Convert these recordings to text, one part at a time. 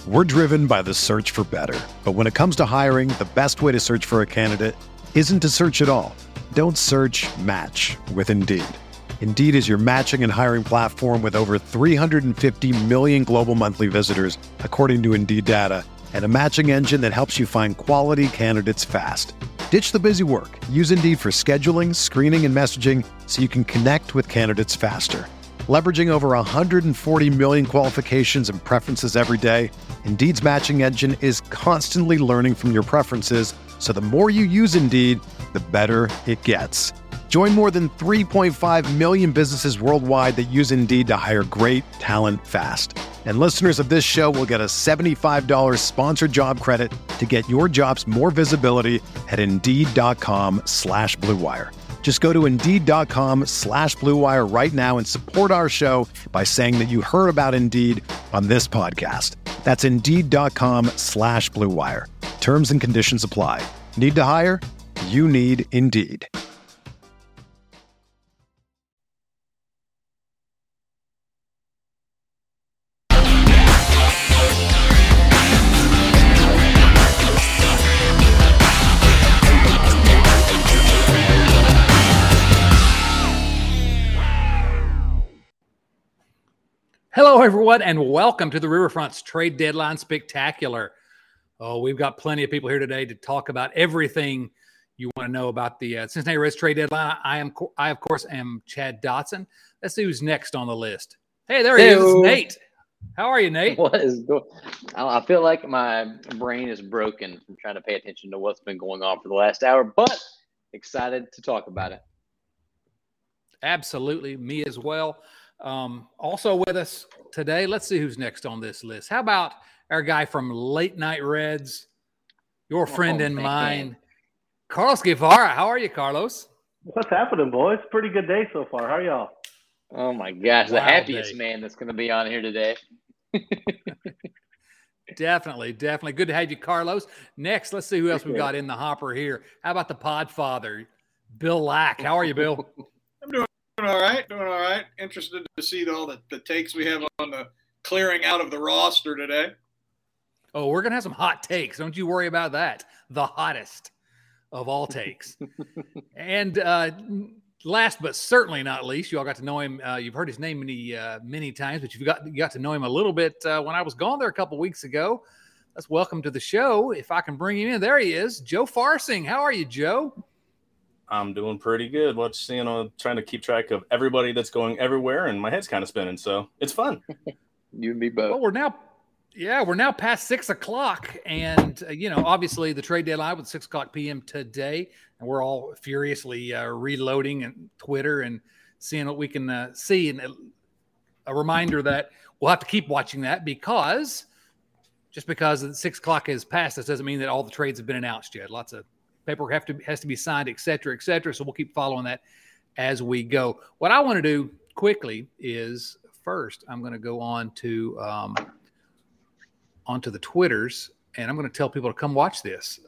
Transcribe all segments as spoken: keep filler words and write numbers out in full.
We're driven by the search for better. But when it comes to hiring, the best way to search for a candidate isn't to search at all. Don't search, match with Indeed. Indeed is your matching and hiring platform with over three hundred fifty million global monthly visitors, according to Indeed data, and a matching engine that helps you find quality candidates fast. Ditch the busy work. Use Indeed for scheduling, screening, and messaging so you can connect with candidates faster. Leveraging over one hundred forty million qualifications and preferences every day, Indeed's matching engine is constantly learning from your preferences, so the more you use Indeed, the better it gets. Join more than three point five million businesses worldwide that use Indeed to hire great talent fast. And listeners of this show will get a seventy-five dollars sponsored job credit to get your jobs more visibility at Indeed.com slash Blue Wire. Just go to Indeed.com slash Blue Wire right now and support our show by saying that you heard about Indeed on this podcast. That's Indeed.com slash Blue Wire. Terms and conditions apply. Need to hire? You need Indeed. Hello, everyone, and welcome to the Riverfront's Trade Deadline Spectacular. Oh, we've got plenty of people here today to talk about everything you want to know about the uh, Cincinnati Reds trade deadline. I am, I of course, am Chad Dotson. Let's see who's next on the list. Hey, there he Hey-o. is. It's Nate. How are you, Nate? What is going? I feel like my brain is broken from trying to pay attention to what's been going on for the last hour, but excited to talk about it. Absolutely, me as well. Um, also with us today, let's see who's next on this list. How about our guy from Late Night Reds, your friend Oh, and man. mine, Carlos Guevara. How are you, Carlos? What's happening, boys? Pretty good day so far. How are y'all? Oh my gosh, the Wild happiest day. man that's going to be on here today. Definitely, definitely. Good to have you, Carlos. Next, let's see who else we've Appreciate got in the hopper here. How about the Podfather, Bill Lack? How are you, Bill? I'm doing all right, doing all right. Interested to see all the, the takes we have on the clearing out of the roster today. Oh, we're going to have some hot takes. Don't you worry about that. The hottest of all takes. And uh, last but certainly not least, you all got to know him. Uh, you've heard his name many, uh, many times, but you've got, you got to know him a little bit uh, when I was gone there a couple weeks ago. Let's welcome to the show. If I can bring him in. There he is, Joe Farsing. How are you, Joe? I'm doing pretty good. What's seeing on trying to keep track of everybody that's going everywhere, and my head's kind of spinning, so it's fun. You and me both. Well, we're now, yeah, we're now past six o'clock, and uh, you know, obviously the trade deadline was six o'clock p m today, and we're all furiously uh, reloading and Twitter and seeing what we can uh, see. And a reminder that we'll have to keep watching that because just because the six o'clock has passed, this doesn't mean that all the trades have been announced yet. Lots of paperwork have to has to be signed, et cetera, et cetera. So we'll keep following that as we go. What I want to do quickly is first I'm going to go on to um, onto the Twitters, and I'm going to tell people to come watch this.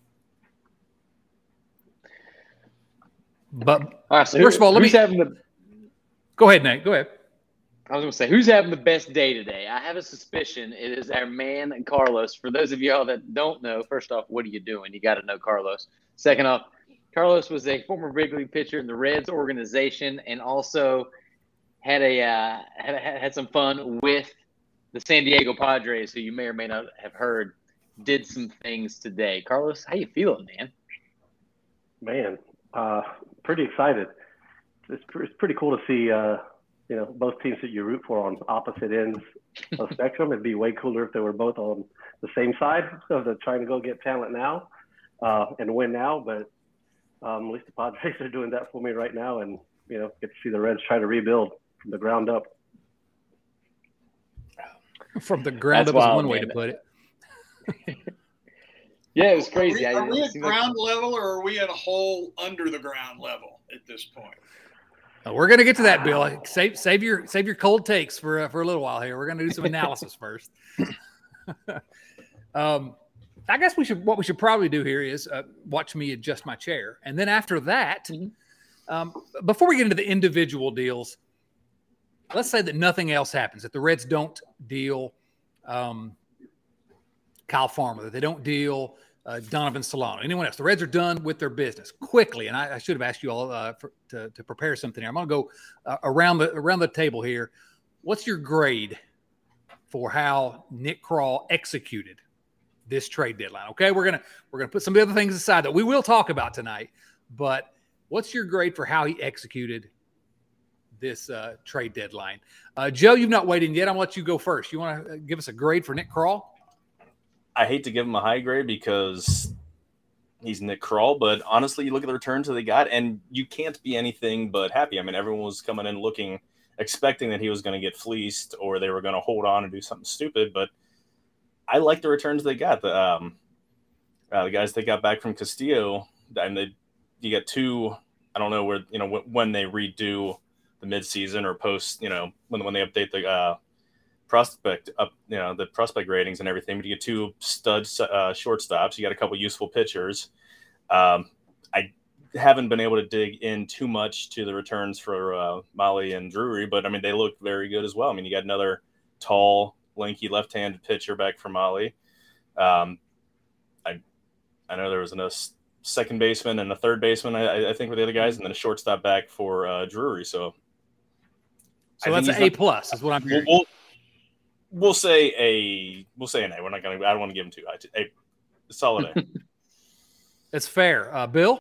But All right, so first who- of all, let me who's having the go ahead, Nate. Go ahead. I was going to say, who's having the best day today? I have a suspicion it is our man, Carlos. For those of y'all that don't know, first off, what are you doing? You got to know Carlos. Second off, Carlos was a former big league pitcher in the Reds organization and also had a uh, had, had some fun with the San Diego Padres, who you may or may not have heard did some things today. Carlos, how you feeling, man? Man, uh, pretty excited. It's, pr- it's pretty cool to see, uh, you know, both teams that you root for on opposite ends of the spectrum. It'd be way cooler if they were both on the same side of the trying to go get talent now uh, and win now. But um, at least the Padres are doing that for me right now, and you know, get to see the Reds try to rebuild from the ground up. From the ground That's up is wild, one way man. to put it. Yeah, it was Are crazy. we, I- are we it at seemed like- ground level or are we at a hole under the ground level at this point? Uh, We're going to get to that, Bill. Save save your save your cold takes for uh, for a little while here. We're going to do some analysis first. um, I guess we should. What we should probably do here is uh, watch me adjust my chair, and then after that, um, before we get into the individual deals, let's say that nothing else happens. That the Reds don't deal um, Kyle Farmer, that they don't deal uh, Donovan Solano, anyone else. The Reds are done with their business quickly. And I, I should have asked you all uh, for, to, to prepare something here. I'm going to go uh, around the around the table here. What's your grade for how Nick Krall executed this trade deadline? Okay, we're gonna we're gonna put some of the other things aside that we will talk about tonight. But what's your grade for how he executed this uh, trade deadline? Uh, Joe, you've not weighed in yet. I'm gonna let you go first. You want to give us a grade for Nick Krall? I hate to give him a high grade because he's Nick Krall, but honestly, you look at the returns that they got, and you can't be anything but happy. I mean, everyone was coming in looking, expecting that he was going to get fleeced or they were going to hold on and do something stupid, but I like the returns they got. The um, uh, the guys they got back from Castillo, and they you get two. I don't know where you know when they redo the midseason or post. You know when when they update the uh, prospect up. You know the prospect ratings and everything. But you get two stud uh, shortstops. You got a couple useful pitchers. Um, I haven't been able to dig in too much to the returns for uh, Mahle and Drury, but I mean they look very good as well. I mean you got another tall, lanky left-handed pitcher back from Mahle. Um, I I know there was a second baseman and a third baseman, I, I think, were the other guys, and then a shortstop back for uh, Drury. So, so that's an A plus, is what I'm hearing. We'll, we'll, we'll say a we'll say an A. We're not going to. I don't want to give him two. A, a solid A. That's fair. Uh, Bill,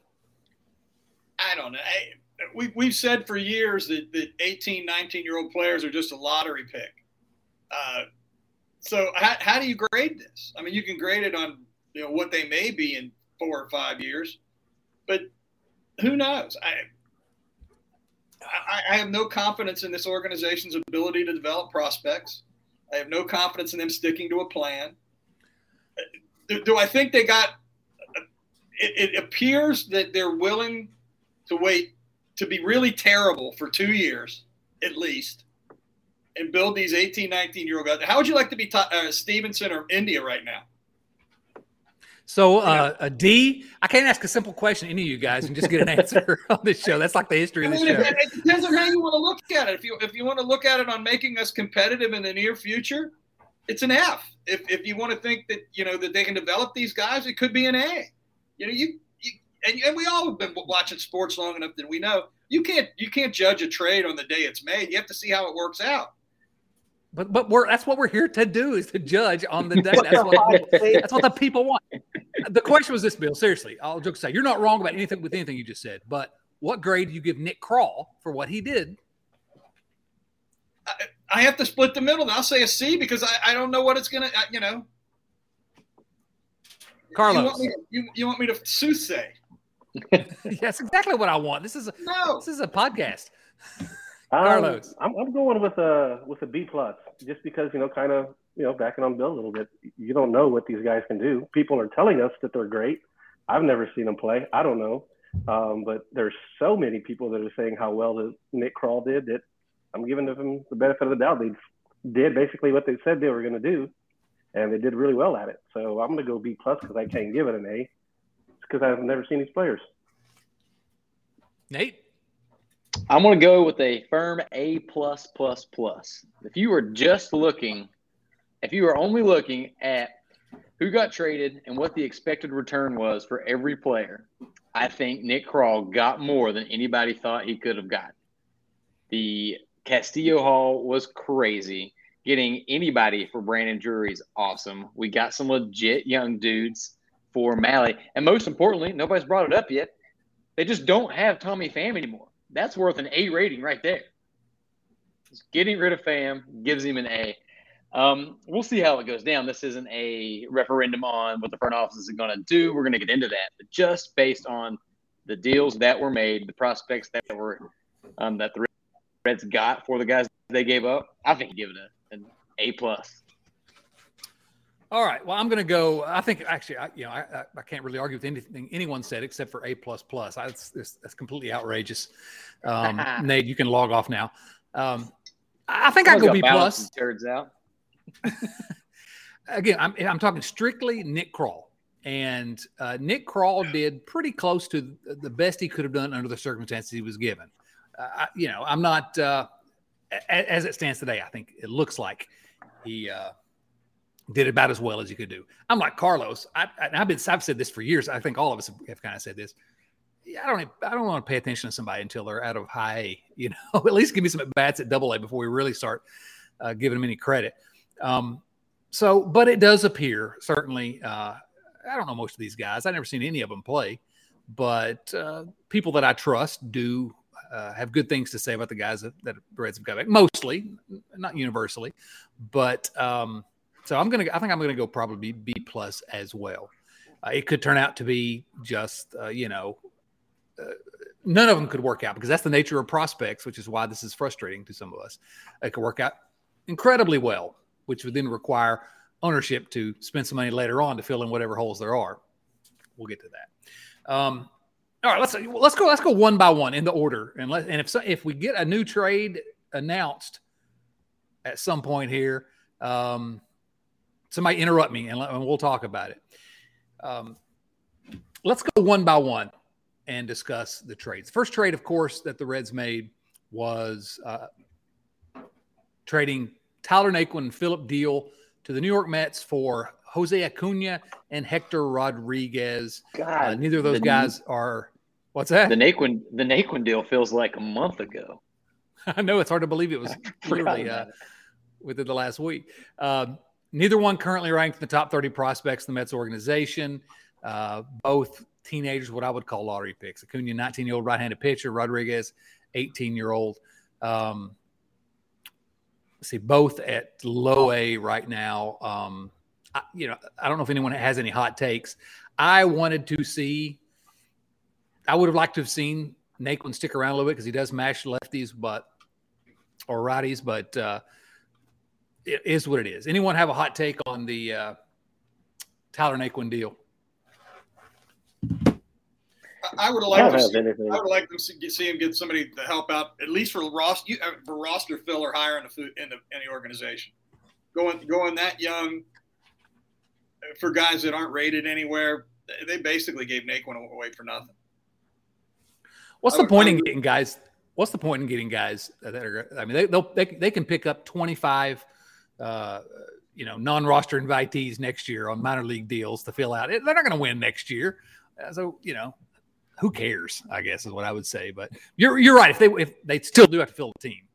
I don't know. I, we we've said for years that that eighteen, nineteen year old players are just a lottery pick. Uh, so how how do you grade this? I mean, you can grade it on you know what they may be in four or five years, but who knows? I, I I have no confidence in this organization's ability to develop prospects. I have no confidence in them sticking to a plan. Do, do I think they got? It, it appears that they're willing to wait to be really terrible for two years at least, and build these eighteen, nineteen year old guys. How would you like to be ta- uh, Stevenson or India right now? So uh, a D, I can't ask a simple question to any of you guys and just get an answer on this show. That's like the history of the show. It, it depends on how you want to look at it. If you if you want to look at it on making us competitive in the near future, it's an F. If if you want to think that you know that they can develop these guys, it could be an A. You know, you, you and, and we all have been watching sports long enough that we know you can't you can't judge a trade on the day it's made. You have to see how it works out. But but we're that's what we're here to do, is to judge on the day. That's what that's what the people want. The question was this, Bill. Seriously, I'll joke aside. You're not wrong about anything with anything you just said. But what grade do you give Nick Krall for what he did? I, I have to split the middle. And I'll say a C because I, I don't know what it's gonna. You know, Carlos, you want me, you, you want me to soothsay? Yes, exactly what I want. This is a No. this is a podcast. Um, Carlos, I'm, I'm going with a with a B plus, just because you know, kind of you know, backing on Bill a little bit. You don't know what these guys can do. People are telling us that they're great. I've never seen them play. I don't know, um, but there's so many people that are saying how well that Nick Krall did that I'm giving them the benefit of the doubt. They did basically what they said they were going to do, and they did really well at it. So I'm going to go B plus because I can't give it an A. It's because I've never seen these players. Nate. I'm going to go with a firm A plus plus plus. If you were just looking, if you were only looking at who got traded and what the expected return was for every player, I think Nick Krall got more than anybody thought he could have got. The Castillo haul was crazy. Getting anybody for Brandon Drury is awesome. We got some legit young dudes for Mahle. And most importantly, nobody's brought it up yet, they just don't have Tommy Pham anymore. That's worth an A rating right there. Just getting rid of Pham gives him an A. Um, we'll see how it goes down. This isn't a referendum on what the front office is going to do. We're going to get into that. But just based on the deals that were made, the prospects that were um, that the Reds got for the guys they gave up, I think you give it a, an A plus. All right. Well, I'm going to go. I think actually, I, you know, I, I can't really argue with anything anyone said except for A plus plus. That's that's completely outrageous. Um, Nate, you can log off now. Um, I think I go B plus. Turns out. Again, I'm I'm talking strictly Nick Krall, and uh, Nick Krall did pretty close to the best he could have done under the circumstances he was given. Uh, I, you know, I'm not uh, as it stands today. I think it looks like he. Uh, did about as well as you could do. I'm like Carlos. I, I, I've been, I've said this for years. I think all of us have, have kind of said this. Yeah, I don't, I don't want to pay attention to somebody until they're out of high A. You know, at least give me some at bats at Double A before we really start uh, giving them any credit. Um, so, but it does appear certainly. Uh, I don't know most of these guys. I've never seen any of them play, but uh, people that I trust do uh, have good things to say about the guys that, that the Reds have got back. Mostly, not universally, but. Um, So I'm gonna. I think I'm gonna go probably B plus as well. Uh, it could turn out to be just, uh, you know, uh, none of them could work out because that's the nature of prospects, which is why this is frustrating to some of us. It could work out incredibly well, which would then require ownership to spend some money later on to fill in whatever holes there are. We'll get to that. Um, all right, let's let's go. Let's go one by one in the order, and let and if so, if we get a new trade announced at some point here. Um, Somebody interrupt me and, and we'll talk about it. Um, let's go one by one and discuss the trades. First trade, of course, that the Reds made was uh, trading Tyler Naquin and Philip Deal to the New York Mets for Jose Acuna and Hector Rodriguez. God, uh, neither of those the, guys are. What's that? The Naquin, the Naquin deal feels like a month ago. I know it's hard to believe it was literally uh, within the last week. Um, Neither one currently ranked in the top thirty prospects in the Mets organization. Uh, both teenagers, what I would call lottery picks. Acuna, nineteen-year-old right-handed pitcher. Rodriguez, eighteen-year-old. Um, let's see, both at low A right now. Um, I, you know, I don't know if anyone has any hot takes. I wanted to see – I would have liked to have seen Naquin stick around a little bit because he does mash lefties but or righties, but uh, – it is what it is. Anyone have a hot take on the uh, Tyler Naquin deal? I would like to see, I would like to see, see him get somebody to help out, at least for roster for roster fill or higher in the in the any organization. Going going that young for guys that aren't rated anywhere, they basically gave Naquin away for nothing. What's the point in getting guys? What's the point in getting guys that are? I mean, they they'll, they they can pick up twenty-five. Uh, you know, non-roster invitees next year on minor league deals to fill out. They're not going to win next year, uh, so you know, who cares? I guess is what I would say. But you're you're right. If they if they still do have to fill the team.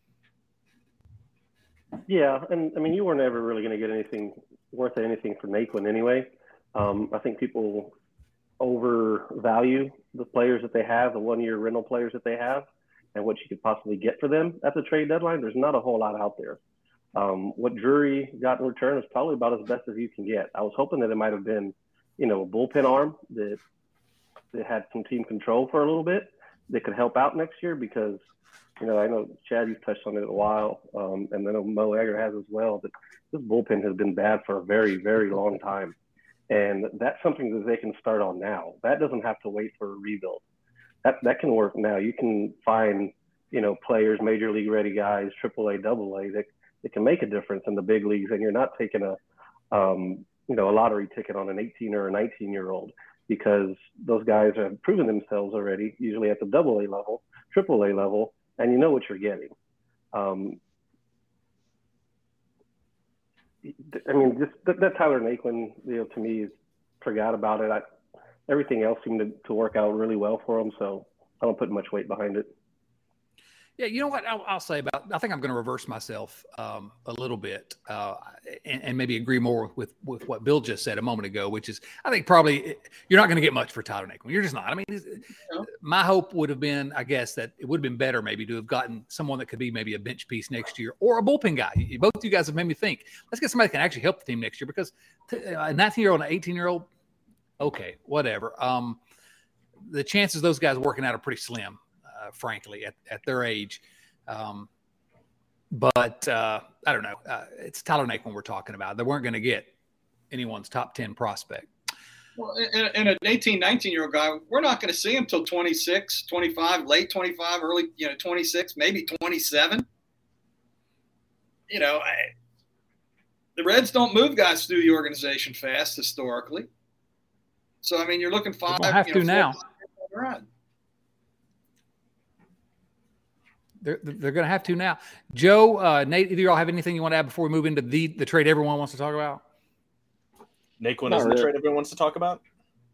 Yeah, and I mean, you weren't ever really going to get anything worth anything for Naquin anyway. Um, I think people overvalue the players that they have, the one-year rental players that they have, and what you could possibly get for them at the trade deadline. There's not a whole lot out there. Um, what Drury got in return is probably about as best as you can get. I was hoping that it might have been, you know, a bullpen arm that that had some team control for a little bit that could help out next year because, you know, I know Chad, you've touched on it a while, um, and I know Mo Egger has as well, but this bullpen has been bad for a very, very long time. And that's something that they can start on now. That doesn't have to wait for a rebuild. That that can work now. You can find, you know, players, major league ready guys, triple A, double A, that it can make a difference in the big leagues, and you're not taking a, um, you know, a lottery ticket on an eighteen or a nineteen year old because those guys have proven themselves already, usually at the double A level, triple A level, and you know what you're getting. Um, I mean, just that, that Tyler Naquin deal to me is forgot about it. I, everything else seemed to, to work out really well for him, so I don't put much weight behind it. Yeah, you know what I'll, I'll say about. I think I'm going to reverse myself um, a little bit uh, and, and maybe agree more with with what Bill just said a moment ago, which is I think probably you're not going to get much for Tyler Naquin. You're just not. I mean, no. My hope would have been, I guess, that it would have been better maybe to have gotten someone that could be maybe a bench piece next year or a bullpen guy. Both of you guys have made me think. Let's get somebody that can actually help the team next year because a nineteen year old and an eighteen year old, okay, whatever. Um, the chances of those guys working out are pretty slim. Uh, frankly, at, at their age. Um, but uh, I don't know. Uh, it's Tyler Naquin we're talking about. They weren't going to get anyone's top ten prospect. Well, and, and an eighteen, nineteen-year-old guy, we're not going to see him till twenty-six, twenty-five, late twenty-five, early, you know, twenty-six, maybe twenty-seven. You know, I, the Reds don't move guys through the organization fast historically. So, I mean, you're looking five. They have you to know, now. Right. They're they're going to have to now. Joe, uh, Nate, either of y'all have anything you want to add before we move into the the trade everyone wants to talk about? Naquin Not isn't really. the trade everyone wants to talk about?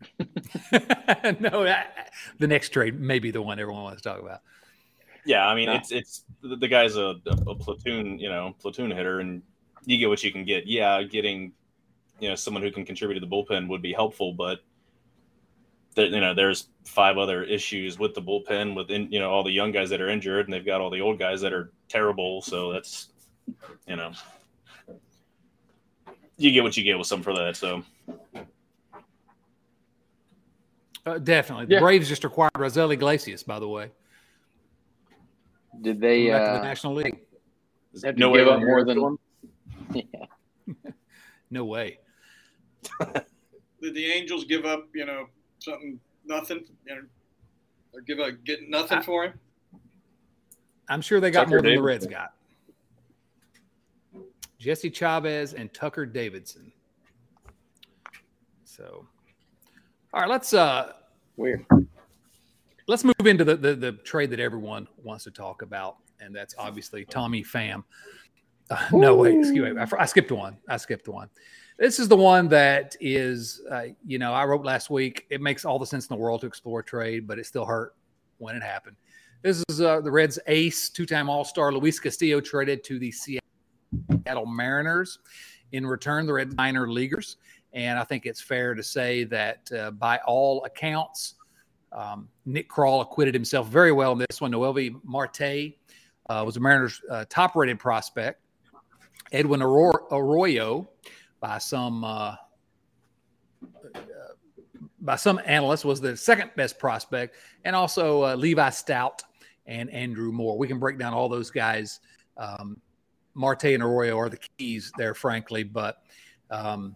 No, that, the next trade may be the one everyone wants to talk about. Yeah, I mean, No. it's it's the, the guy's a, a platoon, you know, platoon hitter, and you get what you can get. Yeah, getting, you know, someone who can contribute to the bullpen would be helpful, but there, you know, there's five other issues with the bullpen, with you know all the young guys that are injured, and they've got all the old guys that are terrible. So that's, you know, you get what you get with some for that. So. Uh, definitely. The Yeah. Braves just acquired Raisel Iglesias, by the way. Did they Back to the uh, National League. have to No give way up more than? Yeah. No way. Did the Angels give up, you know, something, nothing, you know, or give a get nothing I- for him? I'm sure they got Tucker more than the Davidson. Reds got. Jesse Chavez and Tucker Davidson. So, all right, let's uh, Weird. let's move into the, the the trade that everyone wants to talk about, and that's obviously Tommy Pham. Uh, no, wait, excuse me, I, I skipped one. I skipped one. This is the one that is, uh, you know, I wrote last week. It makes all the sense in the world to explore trade, but it still hurt when it happened. This is uh, the Reds' ace, two-time All-Star Luis Castillo traded to the Seattle Mariners. In return, the Red minor leaguers. And I think it's fair to say that uh, by all accounts, um, Nick Krall acquitted himself very well in this one. Noelvi Marte uh, was a Mariners' uh, top-rated prospect. Edwin Arroyo, by some uh, uh, by some analysts, was the second-best prospect, and also uh, Levi Stout and Andrew Moore. We can break down all those guys. Um, Marte and Arroyo are the keys there, frankly, but um,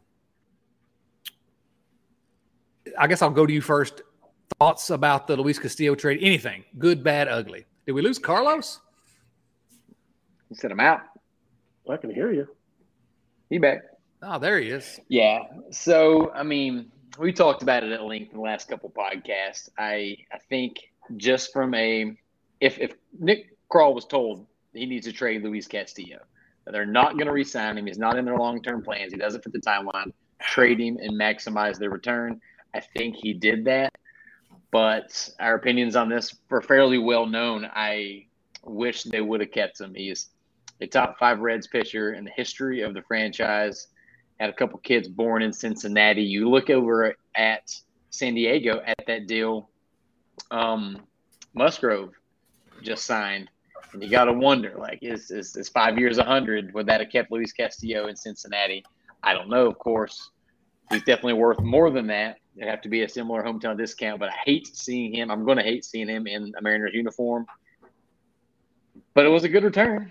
I guess I'll go to you first. Thoughts about the Luis Castillo trade? Anything? Good, bad, ugly? Did we lose Carlos? You said I'm out. I can hear you. He back. Oh, there he is. Yeah. So, I mean, we talked about it at length in the last couple podcasts. I I think just from a if if Nick Krall was told he needs to trade Luis Castillo, that they're not going to re-sign him. He's not in their long-term plans. He doesn't fit the timeline. Trade him and maximize their return. I think he did that. But our opinions on this were fairly well known. I wish they would have kept him. He is a top five Reds pitcher in the history of the franchise. Had a couple kids born in Cincinnati. You look over at San Diego at that deal, um, Musgrove just signed. And you got to wonder, like, is, is, is five years a hundred? Would that have kept Luis Castillo in Cincinnati? I don't know, of course. He's definitely worth more than that. It'd have to be a similar hometown discount, but I hate seeing him. I'm going to hate seeing him in a Mariners uniform. But it was a good return.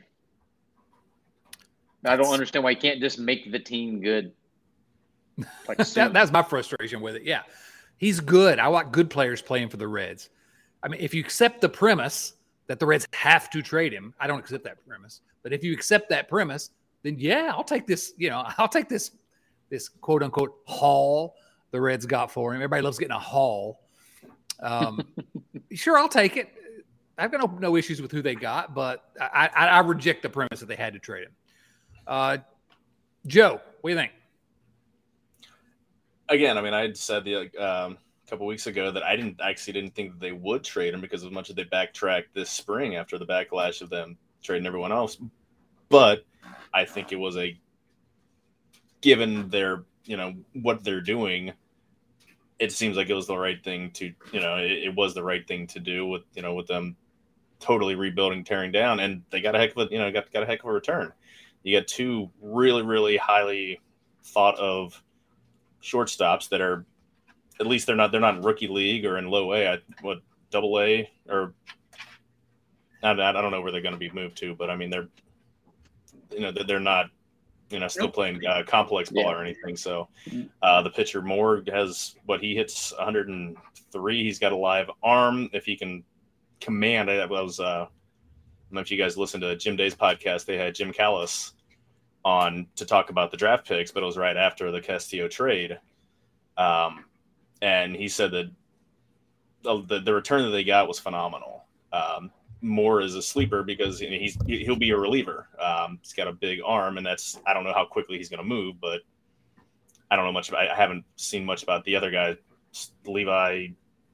I don't understand why you can't just make the team good. Like that, that's my frustration with it. Yeah, he's good. I want good players playing for the Reds. I mean, if you accept the premise that the Reds have to trade him, I don't accept that premise. But if you accept that premise, then yeah, I'll take this. You know, I'll take this. This quote unquote haul the Reds got for him. Everybody loves getting a haul. Um, sure, I'll take it. I've got no, no issues with who they got, but I, I, I reject the premise that they had to trade him. Uh, Joe, what do you think? Again, I mean, I said the um, a couple weeks ago that I didn't actually didn't think that they would trade him because as much as they backtracked this spring after the backlash of them trading everyone else. But I think it was a given their, you know, what they're doing, it seems like it was the right thing to, you know, it, it was the right thing to do with, you know, with them totally rebuilding, tearing down, and they got a heck of a, you know, got, got a heck of a return. You got two really, really highly thought of shortstops that are, at least they're not, they're not in rookie league or in low A, I, what, double A, or I, I don't know where they're going to be moved to, but I mean, they're, you know, they're not, you know, still playing uh, complex ball Yeah. or anything. So uh, the pitcher Moore has what he hits one hundred three. He's got a live arm. If he can command, I was, uh, I don't know if you guys listened to Jim Day's podcast. They had Jim Callis on to talk about the draft picks, but it was right after the Castillo trade. Um, and he said that the, the, the return that they got was phenomenal. Um, more as a sleeper because you know, he's he'll be a reliever. Um, he's got a big arm, and that's I don't know how quickly he's going to move, but I don't know much about. I haven't seen much about the other guy, Levi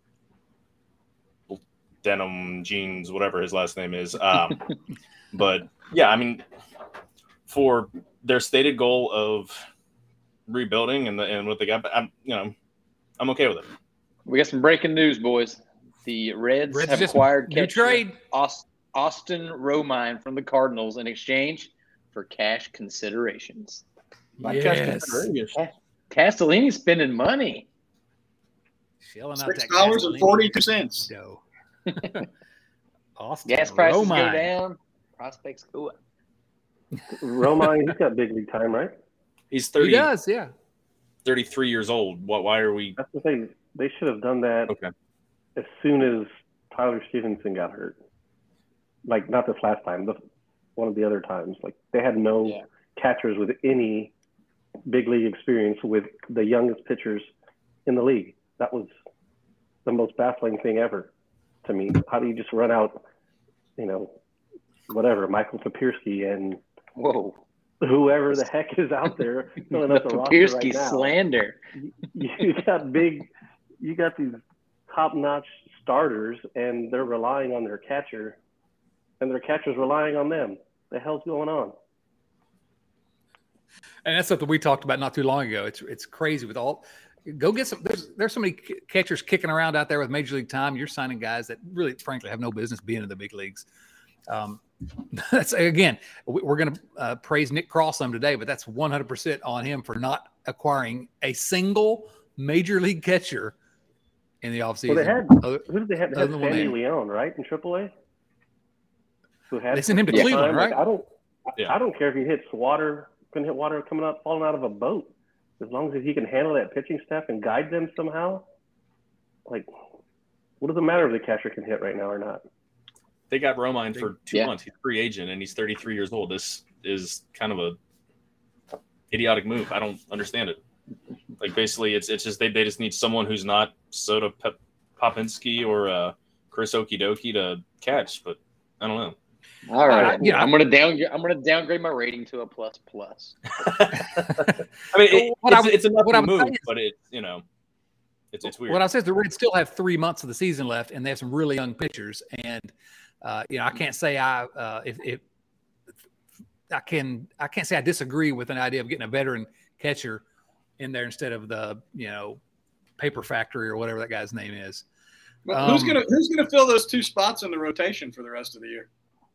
Denim Jeans, whatever his last name is. Um, but yeah, I mean, for their stated goal of rebuilding and the, and what they got, I'm you know I'm okay with it. We got some breaking news, boys. The Reds, Reds have just acquired new trade Austin Romine from the Cardinals in exchange for cash considerations. Yes. Cash considerations. Castellini's spending money. Shelling out Six that dollars and Castellini forty-two cents. dough. Austin Gas prices Romine. go down, prospects go up. Romine, he's got big league time, right? He's thirty. He does, yeah. thirty-three years old. What? Why are we? That's the thing. They should have done that Okay. as soon as Tyler Stevenson got hurt. Like, not this last time, but one of the other times. Like, they had no Yeah. catchers with any big league experience with the youngest pitchers in the league. That was the most baffling thing ever to me. How do you just run out, you know, whatever, Michael Papirski and Whoa. whoever the heck is out there filling up the roster Papirski right now? slander. You, you got big, you got these top-notch starters, and they're relying on their catcher, and their catcher's relying on them. The hell's going on? And that's something we talked about not too long ago. It's it's crazy with all. Go get some. There's there's so many catchers kicking around out there with major league time. You're signing guys that really, frankly, have no business being in the big leagues. Um, that's again, we're going to uh, praise Nick Krall some today, but that's one hundred percent on him for not acquiring a single major league catcher in the offseason. Well, they had Other, who did they have? They had Sandy Leon, right, in triple A. Who had they sent him to some Cleveland, time. right? Like, I don't, Yeah. I don't care if he hits water, couldn't hit water coming up, falling out of a boat. As long as he can handle that pitching staff and guide them somehow. Like, what does it matter if the catcher can hit right now or not? They got Romine for two Yeah. months. He's a free agent, and he's thirty-three years old. This is kind of a idiotic move. I don't understand it. Like, basically, it's it's just they, they just need someone who's not Soda Pep, Popinski or uh, Chris Okidoki to catch. But I don't know. All right. Uh, yeah. I'm gonna downgrade I'm gonna downgrade my rating to a plus plus. I mean, it, What it's, I- it's enough what to I would move, say is- but it's you know, it's it's weird. What I said is the Reds still have three months of the season left, and they have some really young pitchers. And uh, you know, I can't say I uh, if, if I can I can't say I disagree with an idea of getting a veteran catcher in there instead of the you know paper factory or whatever that guy's name is. But who's Um, gonna who's gonna fill those two spots in the rotation for the rest of the year?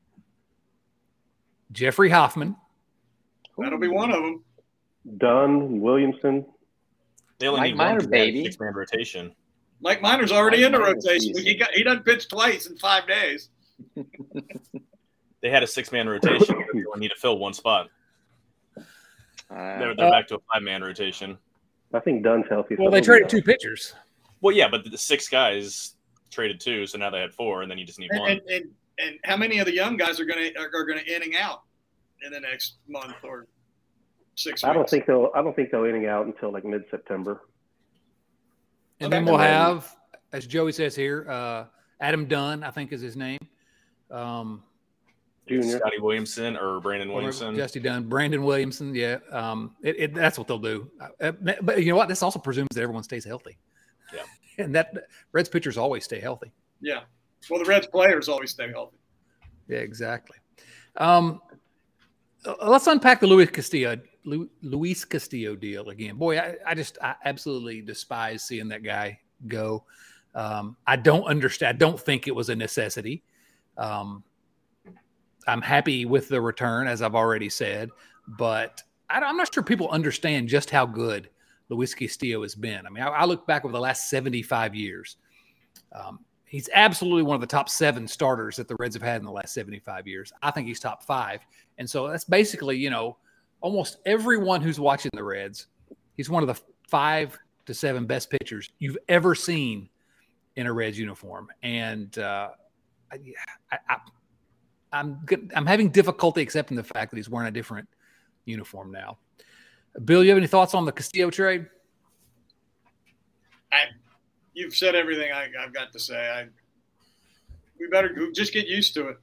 Jeffrey Hoffman. That'll be one of them. Dunn, Williamson. They only Mike need Minor, one baby. six man rotation. Mike Minor's already Mike in the Minor's rotation. decent. He got he done pitched twice in five days. They had a six man rotation. They only need to fill one spot. Uh, They're, they're back to a five man rotation. I think Dunn's healthy. Well, so they he'll be traded done. two pitchers. Well, yeah, but the six guys traded two, so now they had four, and then you just need And, one. and, and and how many of the young guys are gonna are, are gonna inning out in the next month or six weeks? I don't think they'll. I don't think they'll inning out until like mid September. And Okay. then we'll have, as Joey says here, uh, Adam Dunn, I think is his name. Um, Junior. Scotty Williamson or Brandon Williamson. Justy Dunn, Brandon Williamson. Yeah. Um, it, it, that's what they'll do. Uh, but you know what? This also presumes that everyone stays healthy. Yeah. And that Reds pitchers always stay healthy. Yeah. Well, the Reds players always stay healthy. Yeah, exactly. Um, uh, let's unpack the Luis Castillo, Lu, Luis Castillo deal again. Boy, I, I just I absolutely despise seeing that guy go. Um, I don't understand. I don't think it was a necessity. Um, I'm happy with the return, as I've already said, but I, I'm not sure people understand just how good Luis Castillo has been. I mean, I, I look back over the last seventy-five years. Um, he's absolutely one of the top seven starters that the Reds have had in the last seventy-five years. I think he's top five. And so that's basically, you know, almost everyone who's watching the Reds, he's one of the five to seven best pitchers you've ever seen in a Reds uniform. And uh, I, I, I'm good. I'm having difficulty accepting the fact that he's wearing a different uniform now. Bill, you have any thoughts on the Castillo trade? I, you've said everything I, I've got to say. I, we better just get used to it.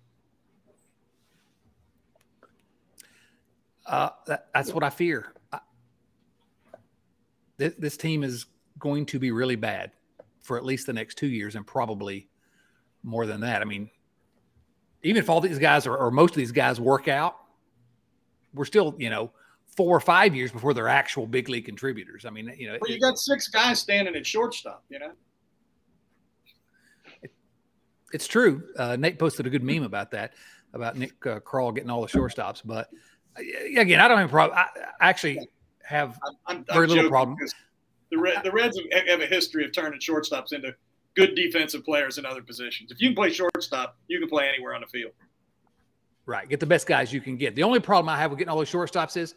Uh, that, that's what I fear. I, this, this team is going to be really bad for at least the next two years and probably more than that. I mean, even if all these guys are, or most of these guys work out, we're still, you know, four or five years before they're actual big league contributors. I mean, you know, well, you got six guys standing at shortstop, you know. It, it's true. Uh, Nate posted a good meme about that, about Nick uh, Krall getting all the shortstops. But uh, again, I don't have a problem. I, I actually have I'm, I'm, very I'm little problem. The, Red, the Reds have a history of turning shortstops into good defensive players in other positions. If you can play shortstop, you can play anywhere on the field. Right. Get the best guys you can get. The only problem I have with getting all those shortstops is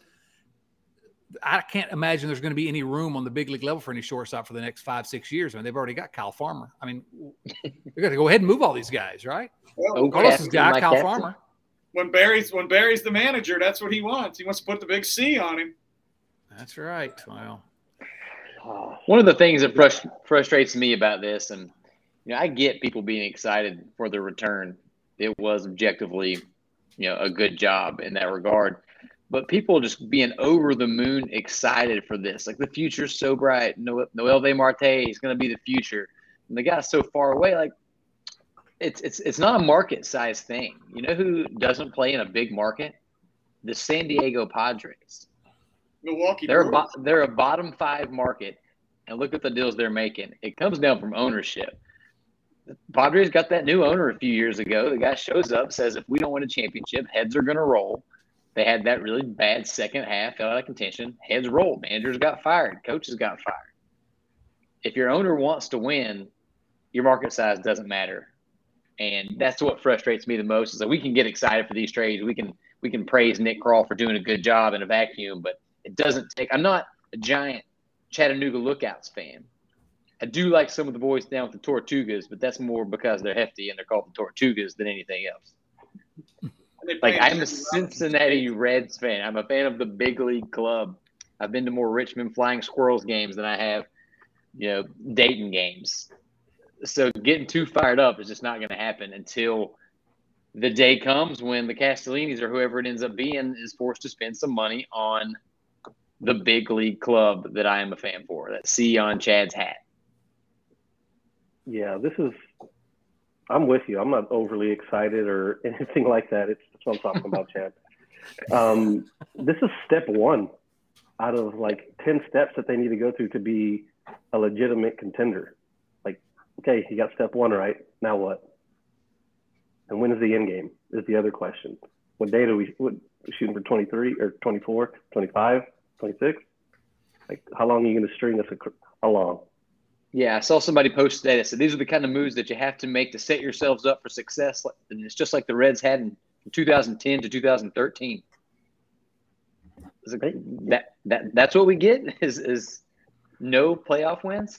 I can't imagine there's going to be any room on the big league level for any shortstop for the next five, six years. I mean, they've already got Kyle Farmer. I mean, they're going to go ahead and move all these guys, right? Well, Carlos's guy, Kyle captain. Farmer. When Barry's when Barry's the manager, that's what he wants. He wants to put the big C on him. That's right. Well, one of the things that frust- frustrates me about this, and you know, I get people being excited for the return. It was objectively, you know, a good job in that regard. But people just being over the moon excited for this. Like, the future's so bright. Noel, Noel V. Marte is going to be the future. And the guy's so far away. Like, it's it's it's not a market size thing. You know who doesn't play in a big market? The San Diego Padres. Milwaukee. They're a, bo- they're a bottom five market. And look at the deals they're making. It comes down from ownership. The Padres got that new owner a few years ago. The guy shows up, says, if we don't win a championship, heads are going to roll. They had that really bad second half, fell out of contention. Heads rolled. Managers got fired. Coaches got fired. If your owner wants to win, your market size doesn't matter. And that's what frustrates me the most, is that we can get excited for these trades. We can we can praise Nick Krall for doing a good job in a vacuum, but it doesn't take – I'm not a giant Chattanooga Lookouts fan. I do like some of the boys down with the Tortugas, but that's more because they're hefty and they're called the Tortugas than anything else. Like, I'm a Cincinnati Reds fan. I'm a fan of the big league club. I've been to more Richmond Flying Squirrels games than I have, you know, Dayton games. So getting too fired up is just not going to happen until the day comes when the Castellinis or whoever it ends up being is forced to spend some money on the big league club that I am a fan for, that C on Chad's hat. Yeah, this is – I'm with you. I'm not overly excited or anything like that. It's that's what I'm talking about, Chad. Um, this is step one out of, like, ten steps that they need to go through to be a legitimate contender. Like, okay, you got step one right. Now what? And when is the end game is the other question. What date are we what, shooting for, twenty-three or twenty-four, twenty-five, twenty-six? Like, how long are you going to string this along? Yeah, I saw somebody post today that said these are the kind of moves that you have to make to set yourselves up for success. And it's just like the Reds had in two thousand ten to two thousand thirteen. Like, that that that's what we get is is no playoff wins.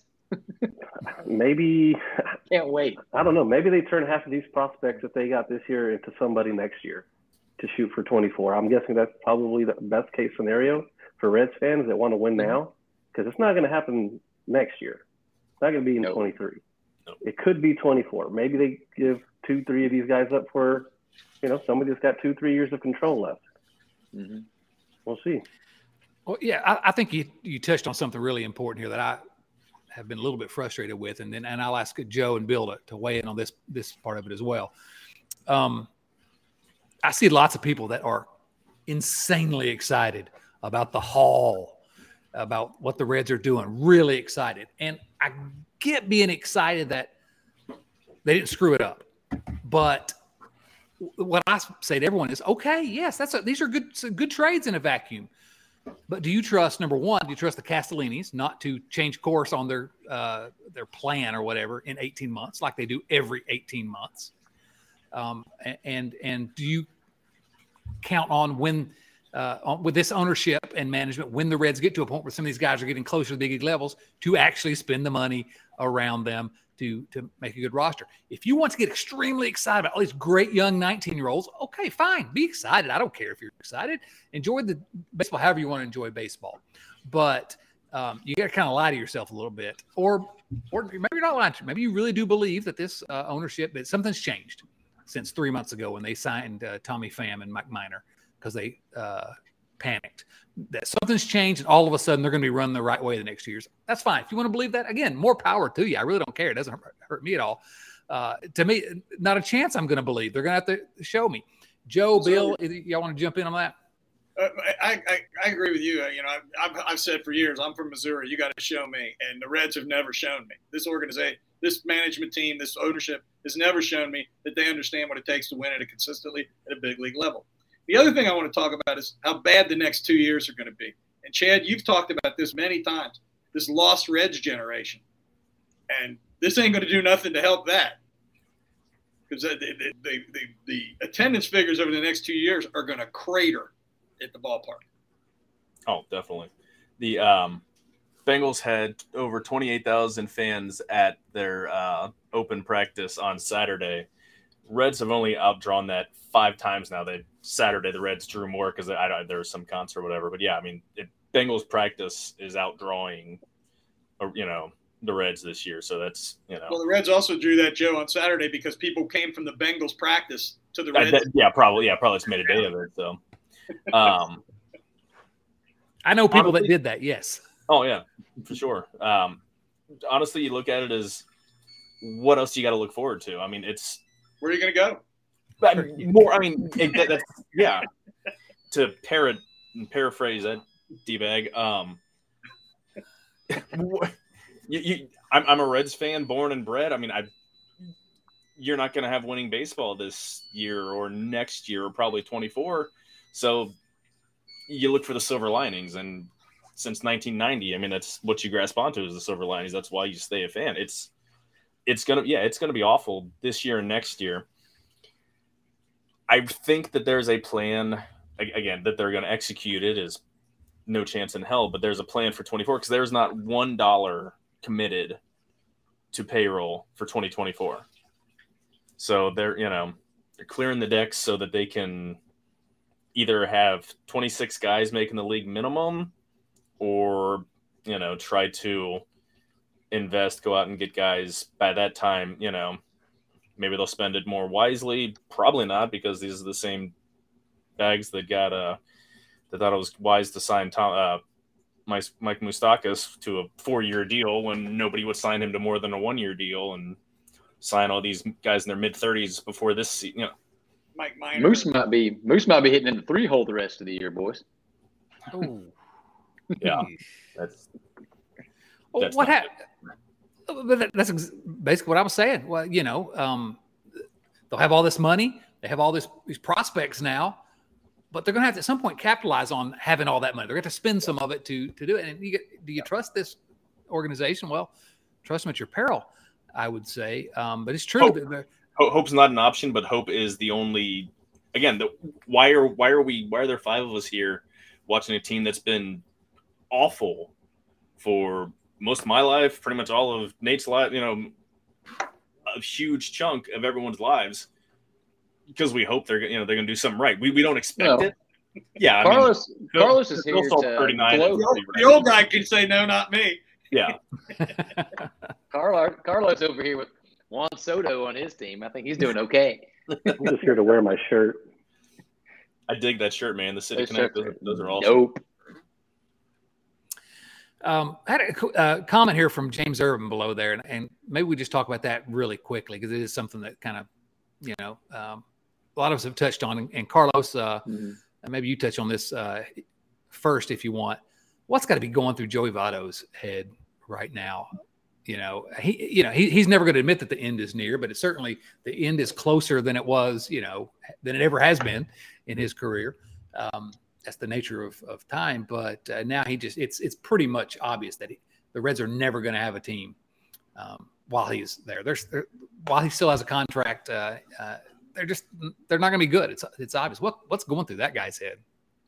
Maybe Can't wait. I don't know. Maybe they turn half of these prospects that they got this year into somebody next year to shoot for twenty-four. I'm guessing that's probably the best case scenario for Reds fans that want to win now, because it's not going to happen next year. It's not going to be in Nope. twenty-three. Nope. It could be twenty-four. Maybe they give two, three of these guys up for, you know, somebody that's got two, three years of control left. Mm-hmm. We'll see. well, yeah, I, I think you you touched on something really important here that I have been a little bit frustrated with, and then and I'll ask Joe and Bill to, to weigh in on this this part of it as well. Um, I see lots of people that are insanely excited about the haul, about what the Reds are doing, really excited. And I get being excited that they didn't screw it up. But what I say to everyone is, okay, yes, that's a, these are good good trades in a vacuum. But do you trust, number one, do you trust the Castellinis not to change course on their uh, their plan or whatever in eighteen months, like they do every eighteen months? Um, and and do you count on when uh, on, with this ownership and management, when the Reds get to a point where some of these guys are getting closer to the big league levels, to actually spend the money around them to to make a good roster? If you want to get extremely excited about all these great young nineteen-year-olds, okay, fine. Be excited. I don't care if you're excited. Enjoy the baseball however you want to enjoy baseball. But um, you got to kind of lie to yourself a little bit, or or maybe you're not lying to you. Maybe you really do believe that this uh, ownership, that something's changed since three months ago when they signed uh, Tommy Pham and Mike Minor because they uh, panicked. That something's changed, and all of a sudden they're going to be running the right way the next two years. That's fine. If you want to believe that, again, more power to you. I really don't care. It doesn't hurt, hurt me at all. Uh, to me, not a chance I'm going to believe. They're going to have to show me. Joe, so, Bill, y'all want to jump in on that? Uh, I, I I agree with you. You know, I've, I've said for years, I'm from Missouri. You got to show me, and the Reds have never shown me. This organization, this management team, this ownership has never shown me that they understand what it takes to win at a consistently at a big league level. The other thing I want to talk about is how bad the next two years are going to be. And Chad, you've talked about this many times. This lost Reds generation, and this ain't going to do nothing to help that. Because the, the, the, the, the attendance figures over the next two years are going to crater at the ballpark. Oh, definitely. The um, Bengals had over twenty-eight thousand fans at their uh, open practice on Saturday. Reds have only outdrawn that five times now. They Saturday the Reds drew more because I don't there was some concert or whatever. But yeah, I mean, it, Bengals practice is outdrawing, you know, the Reds this year. So that's, you know. Well, the Reds also drew that, Joe, on Saturday because people came from the Bengals practice to the Reds. I, that, yeah, probably. Yeah, probably it's made a day of it. So, um, I know people honestly, that did that. Yes. Oh yeah, for sure. Um, honestly, you look at it as what else you got to look forward to. I mean, it's where are you going to go? But more. I mean, it, that, that's yeah. To parrot and paraphrase that, D-bag. Um, You, you, I'm, I'm a Reds fan, born and bred. I mean, I you're not going to have winning baseball this year or next year or probably twenty-four. So you look for the silver linings. And since nineteen ninety, I mean, that's what you grasp onto is the silver linings. That's why you stay a fan. It's it's gonna yeah, it's gonna be awful this year and next year. I think that there's a plan again that they're going to execute it is no chance in hell. But there's a plan for twenty-four because there's not one dollar committed to payroll for twenty twenty-four. So they're, you know, they're clearing the decks so that they can either have twenty-six guys making the league minimum or, you know, try to invest, go out and get guys by that time, you know, maybe they'll spend it more wisely. Probably not because these are the same bags that got, uh, that thought it was wise to sign Tom, uh, Mike Moustakas to a four-year deal when nobody would sign him to more than a one-year deal and sign all these guys in their mid-thirties before this season. You know, Mike Minor. Moose might be Moose might be hitting in the three hole the rest of the year, boys. Oh, yeah, that's. well, that's what happened? But that's basically what I was saying. Well, you know, um, they'll have all this money, they have all this these prospects now. But they're going to have to, at some point, capitalize on having all that money. They're going to have to spend some of it to to do it. And you get, do you trust this organization? Well, trust them at your peril, I would say. Um, but it's true. Hope. That Hope's not an option, but hope is the only. Again, the, why are why are we why are there five of us here watching a team that's been awful for most of my life, pretty much all of Nate's life? You know, a huge chunk of everyone's lives. Because we hope they're you know they're going to do something right. We we don't expect no. it. Yeah, I Carlos mean, Carlos is here to thirty-nine. gloat. The old, the old guy can say no, not me. Yeah. Carlos Carlos over here with Juan Soto on his team. I think he's doing okay. I'm just here to wear my shirt. I dig that shirt, man. The City Those Connect, shirts those, are those are awesome. Dope. Um, I had a uh, comment here from James Irvin below there, and, and maybe we just talk about that really quickly because it is something that kind of, you know, um, a lot of us have touched on. And, and Carlos, uh, mm-hmm. maybe you touch on this uh, first if you want. What's got to be going through Joey Votto's head right now? You know, he, you know, he, he's never going to admit that the end is near, but it's certainly the end is closer than it was, you know, than it ever has been in his career. Um, that's the nature of, of time. But uh, now he just, it's, it's pretty much obvious that he, the Reds are never going to have a team um, while he's there. There's, there, while he still has a contract, uh, uh, they're just, they're not going to be good. It's, it's obvious. What, what's going through that guy's head?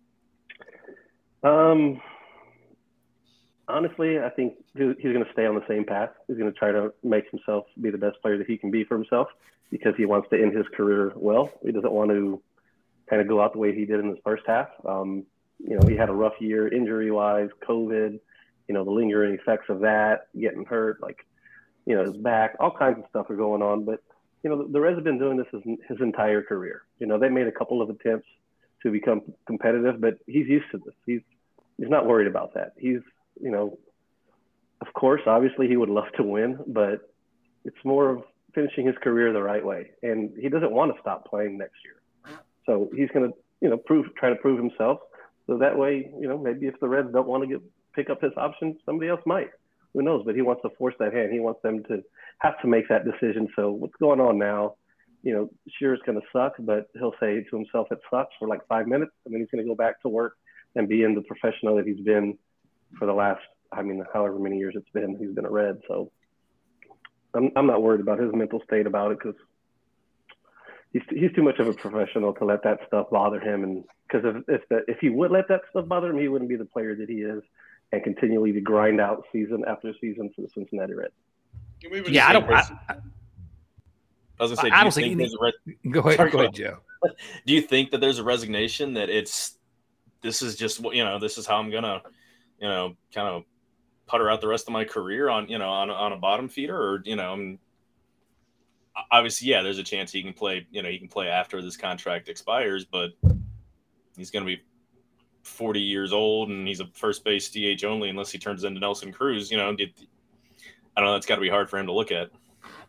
Um, honestly, I think he's going to stay on the same path. He's going to try to make himself be the best player that he can be for himself because he wants to end his career well. He doesn't want to kind of go out the way he did in his first half. Um, you know, he had a rough year injury-wise, COVID, you know, the lingering effects of that, getting hurt, like, you know, his back, all kinds of stuff are going on. But, you know, the, the Reds have been doing this his, his entire career. You know, they made a couple of attempts to become competitive, but he's used to this. He's he's not worried about that. He's, you know, of course, obviously he would love to win, but it's more of finishing his career the right way. And he doesn't want to stop playing next year. So he's going to, you know, prove, try to prove himself. So that way, you know, maybe if the Reds don't want to get pick up his option, somebody else might. Who knows? But he wants to force that hand. He wants them to have to make that decision. So what's going on now? You know, sure, it's going to suck, but he'll say to himself, it sucks for like five minutes, and then he's going to go back to work and be in the professional that he's been for the last, I mean, however many years it's been, he's been a Red. So I'm, I'm not worried about his mental state about it, because he's, he's too much of a professional to let that stuff bother him. And because if, if, the, if he would let that stuff bother him, he wouldn't be the player that he is and continually to grind out season after season for the Cincinnati Reds. Yeah, I don't. I, I was gonna say, I do don't you think, think there's a res- go ahead, Sorry, go ahead, Joe. Do you think that there's a resignation that it's this is just what you know, this is how I'm gonna, you know, kind of putter out the rest of my career on you know on on a bottom feeder, or you know, I'm, obviously, yeah, there's a chance he can play. You know, he can play after this contract expires, but he's gonna be forty years old and he's a first base D H only unless he turns into Nelson Cruz. You know, it, I don't know. It's got to be hard for him to look at.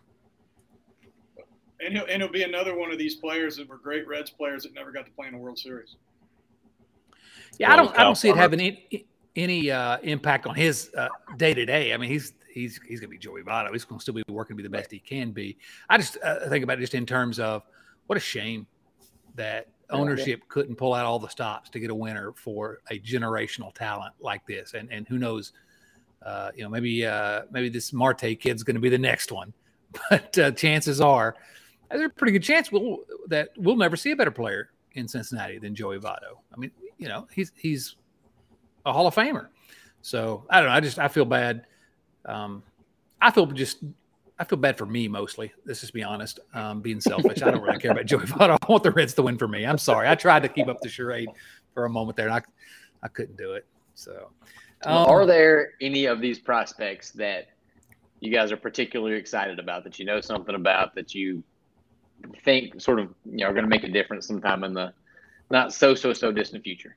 And he'll, and he'll be another one of these players that were great Reds players that never got to play in a World Series. Yeah, I don't. I don't see it having any, any uh, impact on his day to day. I mean, he's he's he's going to be Joey Votto. He's going to still be working to be the best he can be. I just uh, think about it just in terms of what a shame that ownership couldn't pull out all the stops to get a winner for a generational talent like this. And and who knows, uh, you know, maybe uh, maybe this Marte kid's going to be the next one. But uh, chances are, there's a pretty good chance we'll, that we'll never see a better player in Cincinnati than Joey Votto. I mean, you know, he's he's a Hall of Famer. So I don't know. I just I feel bad. Um, I feel just I feel bad for me mostly. Let's just be honest. Um, being selfish, I don't really care about Joey Votto. I want the Reds to win for me. I'm sorry. I tried to keep up the charade for a moment there, and I I couldn't do it. So, um, are there any of these prospects that you guys are particularly excited about, that you know something about, that you think sort of you know are going to make a difference sometime in the not so so so distant future?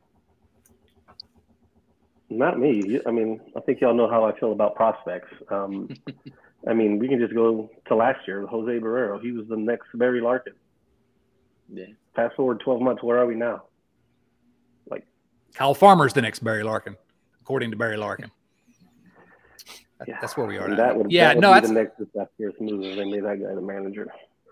Not me. I mean, I think y'all know how I feel about prospects. Um, I mean, we can just go to last year, Jose Barrero. He was the next Barry Larkin. Yeah. Fast forward twelve months, where are we now? Like Kyle Farmer's the next Barry Larkin, according to Barry Larkin. Yeah, that's where we are. That would, yeah, that would no, be that's the next disastrous move if they made that guy the manager.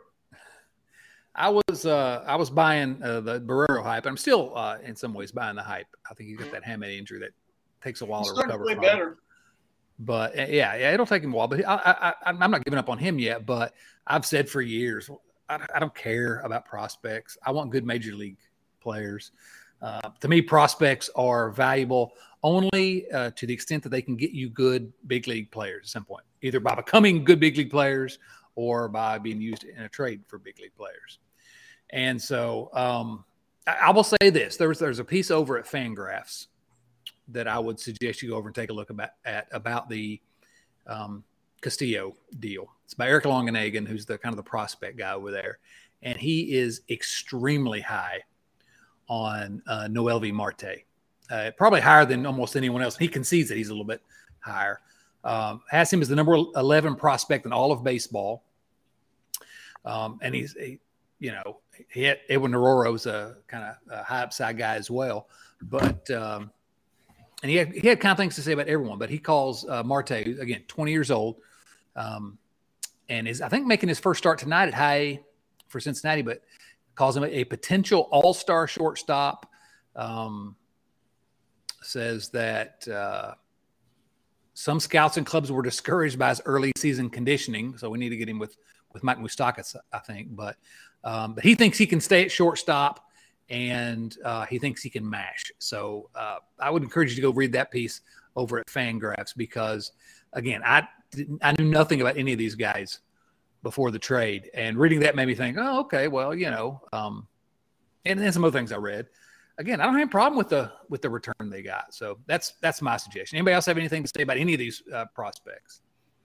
I was uh, I was buying uh, the Barrero hype. I'm still still, uh, in some ways, buying the hype. I think he's got that hamate injury that takes a while He's to starting recover to from. play better. But uh, yeah, yeah, it'll take him a while. But I, I, I, I'm not giving up on him yet. But I've said for years, I, I don't care about prospects. I want good major league players. Uh, to me, prospects are valuable only uh, to the extent that they can get you good big league players at some point, either by becoming good big league players or by being used in a trade for big league players. And so um, I, I will say this: there's there's a piece over at Fangraphs that I would suggest you go over and take a look about at about the um, Castillo deal. It's by Eric Longenhagen, who's the kind of the prospect guy over there, and he is extremely high on uh, Noelvi Marte, uh, probably higher than almost anyone else. He concedes that he's a little bit higher. Um, has him as the number eleven prospect in all of baseball, um, and he's, he, you know, he had, Edwin Neroro's a kind of a high upside guy as well, but um, and he had he had kind of things to say about everyone. But he calls uh, Marte, again, twenty years old, um, and is I think making his first start tonight at high A for Cincinnati, but calls him a, a potential all-star shortstop. Um, says that uh, some scouts and clubs were discouraged by his early season conditioning, so we need to get him with with Mike Moustakas, I think. But um, but he thinks he can stay at shortstop, and uh, he thinks he can mash. So uh, I would encourage you to go read that piece over at Fangraphs because, again, I didn't, I knew nothing about any of these guys before the trade, and reading that made me think, oh, okay, well, you know, um, and then some other things I read. again, I don't have a problem with the with the return they got. So that's that's my suggestion. Anybody else have anything to say about any of these uh, prospects?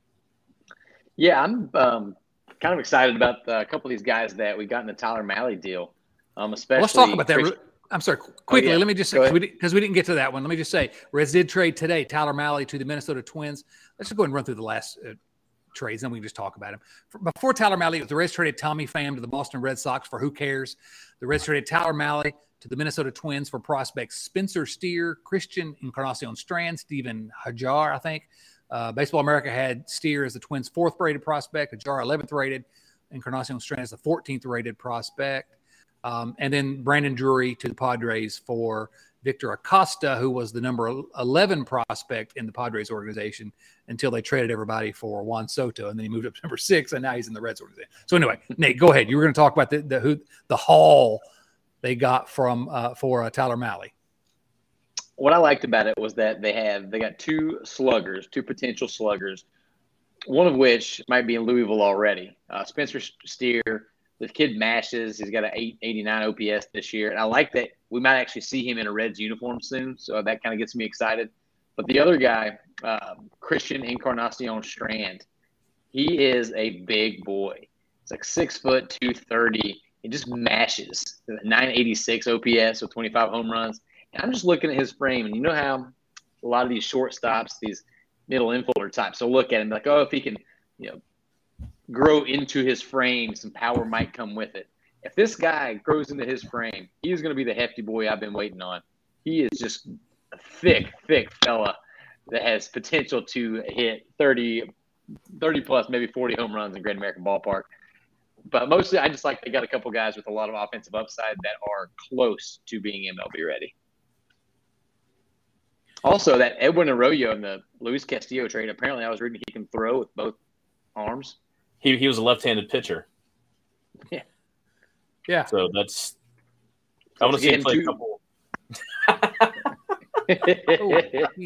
Yeah, I'm um, kind of excited about uh, a couple of these guys that we got in the Tyler Mahle deal. Um, especially. Well, let's talk about that. Chris- I'm sorry, quickly. Oh, yeah. Let me just say, because we, we didn't get to that one. Let me just say, Reds did trade today Tyler Mahle to the Minnesota Twins. Let's just go ahead and run through the last uh, trades, then we can just talk about him. For, before Tyler Mahle, the Reds traded Tommy Pham to the Boston Red Sox for who cares. The Reds traded Tyler Mahle to the Minnesota Twins for prospects Spencer Steer, Christian Encarnacion Strand, Steven Hajar, I think. Uh, Baseball America had Steer as the Twins' fourth rated prospect, Hajar eleventh rated, Encarnacion Strand as the fourteenth rated prospect. Um, and then Brandon Drury to the Padres for Victor Acosta, who was the number eleven prospect in the Padres organization until they traded everybody for Juan Soto, and then he moved up to number six, and now he's in the Reds organization. So anyway, Nate, go ahead. You were going to talk about the the, who, the haul they got from uh, for uh, Tyler Mahle. What I liked about it was that they have they got two sluggers, two potential sluggers, one of which might be in Louisville already. Uh, Spencer Steer. The kid mashes. He's got an eight eighty-nine O P S this year. And I like that we might actually see him in a Reds uniform soon. So that kind of gets me excited. But the other guy, uh, Christian Encarnacion Strand, he is a big boy. It's like six foot, two thirty. He just mashes. nine eighty-six O P S with twenty-five home runs. And I'm just looking at his frame. And you know how a lot of these shortstops, these middle infielder types, will look at him and be like, oh, if he can, you know, grow into his frame, some power might come with it. If this guy grows into his frame, he's going to be the hefty boy I've been waiting on. He is just a thick, thick fella that has potential to hit thirty, thirty plus, maybe forty home runs in Great American Ballpark. But mostly I just like they got a couple guys with a lot of offensive upside that are close to being M L B ready. Also, that Edwin Arroyo in the Luis Castillo trade, apparently I was reading he can throw with both arms. He he was a left-handed pitcher. Yeah. Yeah. So that's – I want to see him play a couple – oh,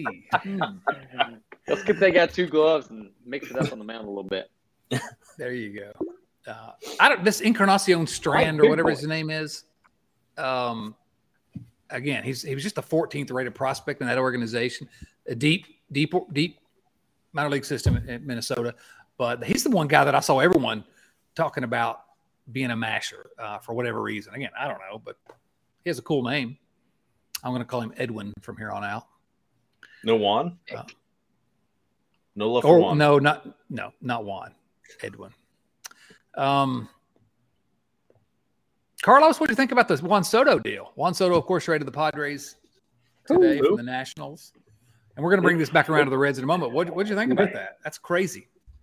let's get that guy two gloves and mix it up on the mound a little bit. There you go. Uh, I don't. This Encarnacion Strand or whatever his name is. Um, again, he's he was just the fourteenth rated prospect in that organization. A deep, deep, deep minor league system in Minnesota. But he's the one guy that I saw everyone talking about being a masher uh, for whatever reason. Again, I don't know, but he has a cool name. I'm going to call him Edwin from here on out. No Juan? Uh, no love or, for Juan? No, not, no, not Juan. Edwin. Um, Carlos, what do you think about this Juan Soto deal? Juan Soto, of course, traded the Padres today Ooh. from the Nationals. And we're going to bring this back around to the Reds in a moment. What what do you think about that? That's crazy.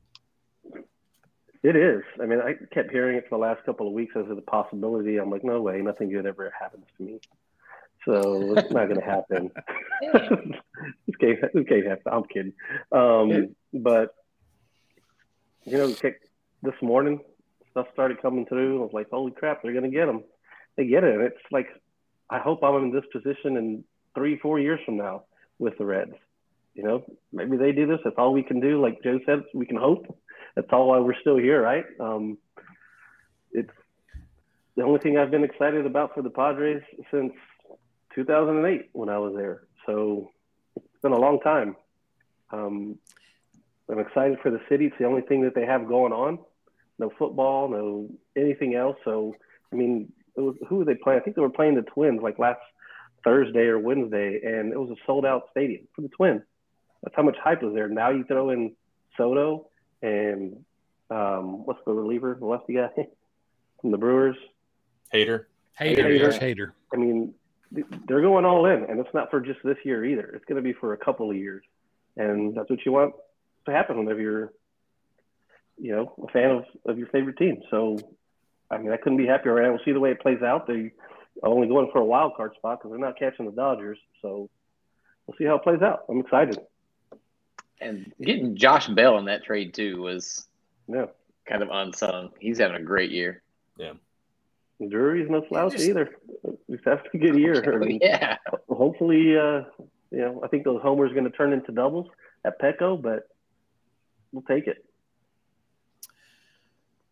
It is. I mean, I kept hearing it for the last couple of weeks as a possibility. I'm like, no way, nothing good ever happens to me. So it's not going to happen. this game, this game happen. I'm kidding. Um, yeah. But, you know, this morning, stuff started coming through. I was like, holy crap, they're going to get them. They get it. And it's like, I hope I'm in this position in three, four years from now with the Reds. You know, maybe they do this. That's all we can do. Like Joe said, we can hope. That's all why we're still here, right? Um, it's the only thing I've been excited about for the Padres since two thousand eight when I was there. So it's been a long time. Um, I'm excited for the city. It's the only thing that they have going on. No football, no anything else. So, I mean, it was, who were they playing? I think they were playing the Twins like last Thursday or Wednesday, and it was a sold-out stadium for the Twins. That's how much hype was there. Now you throw in Soto and um, what's the reliever, the lefty guy from the Brewers? Hader. Hader. Hader. Hader. I mean, they're going all in, and it's not for just this year either. It's going to be for a couple of years, and that's what you want to happen whenever you're, you know, a fan of, of your favorite team. So, I mean, I couldn't be happier right now. We'll see the way it plays out. They're only going for a wild card spot because they're not catching the Dodgers. So we'll see how it plays out. I'm excited. And getting Josh Bell in that trade too was yeah kind of unsung. He's having a great year. Yeah. Drury's no slouch just, either. He's having a good year. I mean, yeah. Hopefully, uh, you know, I think those homers are going to turn into doubles at Petco, but we'll take it.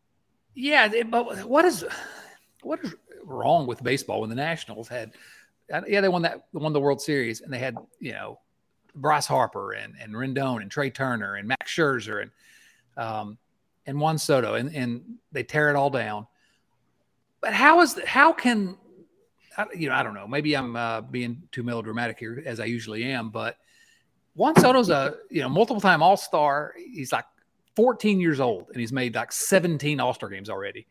Yeah, but what is what is wrong with baseball when the Nationals had yeah, they won that won the World Series, and they had, you know, Bryce Harper and and Rendon and Trey Turner and Max Scherzer and um and Juan Soto, and and they tear it all down. But how is how can you know? I don't know. Maybe I'm uh, being too melodramatic here, as I usually am. But Juan Soto's a you know multiple time All Star. He's like fourteen years old, and he's made like seventeen All Star games already.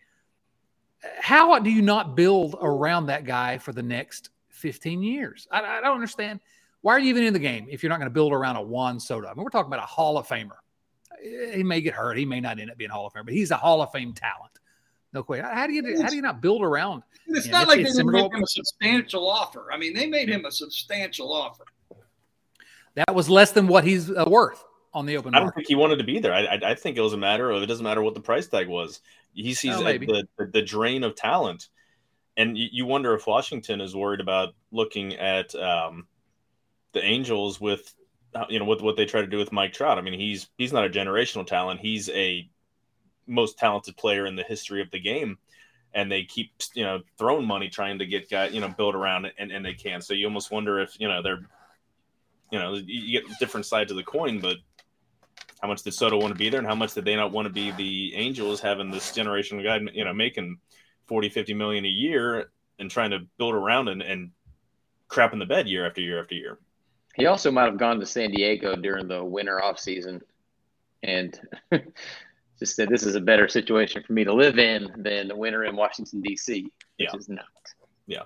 How do you not build around that guy for the next fifteen years? I, I don't understand. Why are you even in the game if you're not going to build around a Juan Soto? I mean, we're talking about a Hall of Famer. He may get hurt. He may not end up being a Hall of Famer, but he's a Hall of Fame talent. No question. How do you how do you not build around? It's you not know, like they it's didn't similar- make him a substantial offer. I mean, they made him a substantial offer. That was less than what he's uh, worth on the open I don't market. think he wanted to be there. I, I, I think it was a matter of it doesn't matter what the price tag was. He sees Oh, uh, maybe. the, the the drain of talent, and you, you wonder if Washington is worried about looking at um, the Angels with uh, you know with what they try to do with Mike Trout. I mean, he's he's not a generational talent. He's a most talented player in the history of the game, and they keep you know throwing money trying to get guys you know build around it, and, and they can. So you almost wonder if you know they're you know you get different sides of the coin, but how much did Soto want to be there, and how much did they not want to be the Angels having this generational guy, you know, making forty, fifty million a year and trying to build around and, and crap in the bed year after year after year. He also might have gone to San Diego during the winter off season and just said, this is a better situation for me to live in than the winter in Washington, D C, which Yeah. is not. Yeah.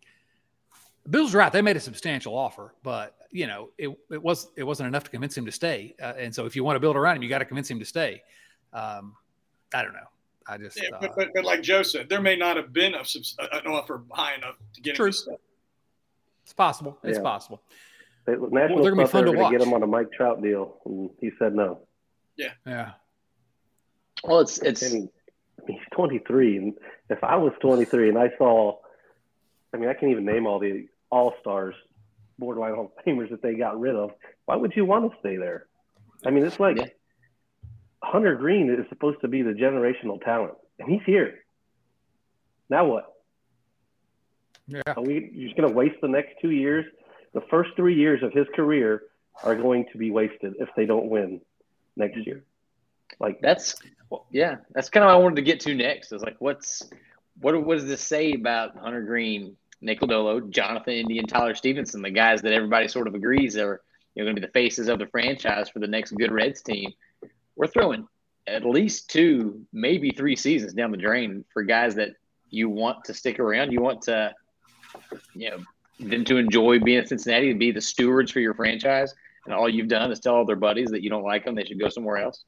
Bill's right. They made a substantial offer, but you know, it it was it wasn't enough to convince him to stay. Uh, and so, if you want to build around him, you got to convince him to stay. Um, I don't know. I just Yeah, uh, but, but, but like Joe said, there may not have been a, subs- an offer high enough to get True. him to stay. it's possible. It's Yeah. possible. They, Nationals Well, they're gonna be thought fun they to were going to get watch. him on a Mike Trout deal, and he said no. Yeah. Well, it's it's And he's twenty-three, and if I was twenty-three and I saw, I mean, I can't even name all the all-stars, borderline Hall of Famers that they got rid of. Why would you want to stay there? I mean, it's like Yeah. Hunter Green is supposed to be the generational talent, and he's here. Now what? Yeah. Are we you're just going to waste the next two years? The first three years of his career are going to be wasted if they don't win next year. Like that's yeah, that's kind of what I wanted to get to next. It's like, what's what what does this say about Hunter Green, Nick Lodolo, Jonathan India, and Tyler Stevenson, the guys that everybody sort of agrees are you know, going to be the faces of the franchise for the next good Reds team? We're throwing at least two, maybe three seasons down the drain for guys that you want to stick around. You want to, you know, them to enjoy being at Cincinnati and be the stewards for your franchise. And all you've done is tell all their buddies that you don't like them, they should go somewhere else.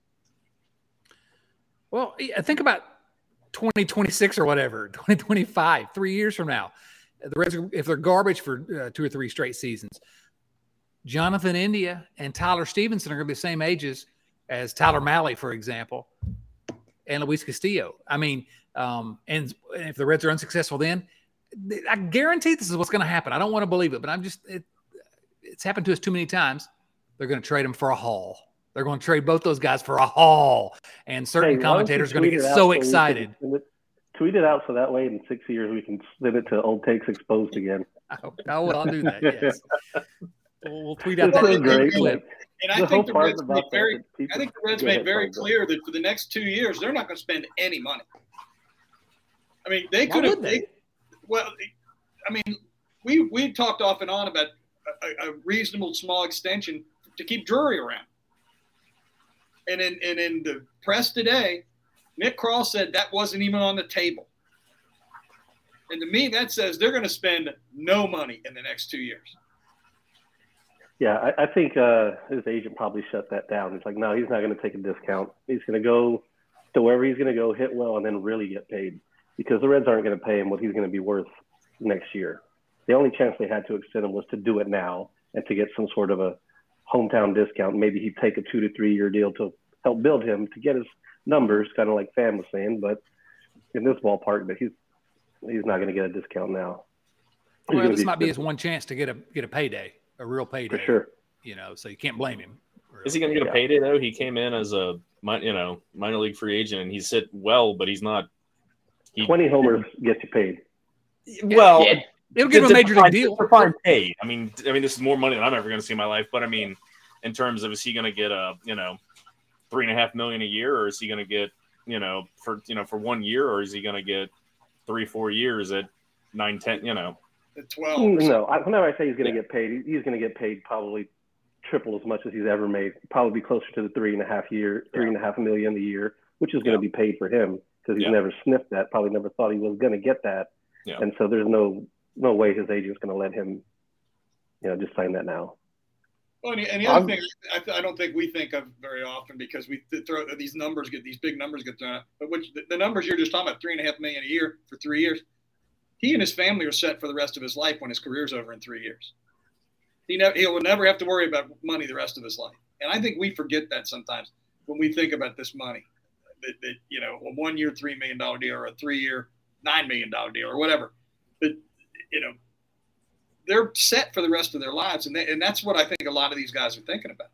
Well, yeah, think about twenty twenty-six or whatever, twenty twenty-five, three years from now. The Reds, if they're garbage for uh, two or three straight seasons, Jonathan India and Tyler Stevenson are going to be the same ages as Tyler Mahle, for example, and Luis Castillo. I mean, um, and if the Reds are unsuccessful then, I guarantee this is what's going to happen. I don't want to believe it, but I'm just it, – it's happened to us too many times. They're going to trade them for a haul. They're going to trade both those guys for a haul. And certain Hey, why don't commentators you are going to tweet get it out so we can excited. send it- Tweet it out so that way in six years we can send it to Old Takes Exposed again. Oh, well, I'll do that, yes. We'll, we'll tweet out It's that so great. clip. And I The think whole the part Reds about made that very, that people- I think the Reds Go made ahead, very sorry, go clear that for the next two years they're not going to spend any money. I mean, they Why could have. would they? They, well, I mean, we we talked off and on about a, a reasonable small extension to keep Drury around. And in and in the press today, Nick Krall said that wasn't even on the table. And to me, that says they're going to spend no money in the next two years. Yeah, I, I think uh, his agent probably shut that down. He's like, no, he's not going to take a discount. He's going to go to wherever he's going to go, hit well, and then really get paid because the Reds aren't going to pay him what he's going to be worth next year. The only chance they had to extend him was to do it now and to get some sort of a hometown discount. Maybe he'd take a two to three year deal to help build him to get his numbers, kind of like Fan was saying. But in this ballpark, but he's he's not going to get a discount now. He's Well, gonna this be might be his expensive. one chance to get a get a payday, a real payday. For sure. You know, so you can't blame him. Is he going to get a Yeah. payday though? He came in as a mi- you know minor league free agent, and he's hit well, but he's not. He, twenty homers gets you paid. well, Yeah. It'll give him a major league deal. For fine paid. I mean, I mean, this is more money than I'm ever going to see in my life. But I mean, in terms of, is he going to get a, you know, three and a half million a year, or is he going to get, you know, for you know for one year, or is he going to get three, four years at nine, ten, you know, at twelve? No, I, whenever I say he's going to yeah. get paid, he's going to get paid probably triple as much as he's ever made. Probably be closer to the three and a half year, three and a half million a year, which is going to yeah. be paid for him because he's yeah. never sniffed that. Probably never thought he was going to get that, yeah. and so there's no. No way his agent's going to let him, you know, just sign that now. Well, and, and the other um, thing I, I don't think we think of very often because we throw these numbers get these big numbers get thrown out. But which, the, the numbers you're just talking about, three and a half million a year for three years, he and his family are set for the rest of his life when his career's over in three years. He never he will never have to worry about money the rest of his life. And I think we forget that sometimes when we think about this money. That, that you know, a one year three million dollar deal or a three year nine million dollar deal or whatever. But you know, they're set for the rest of their lives. And they, and that's what I think a lot of these guys are thinking about.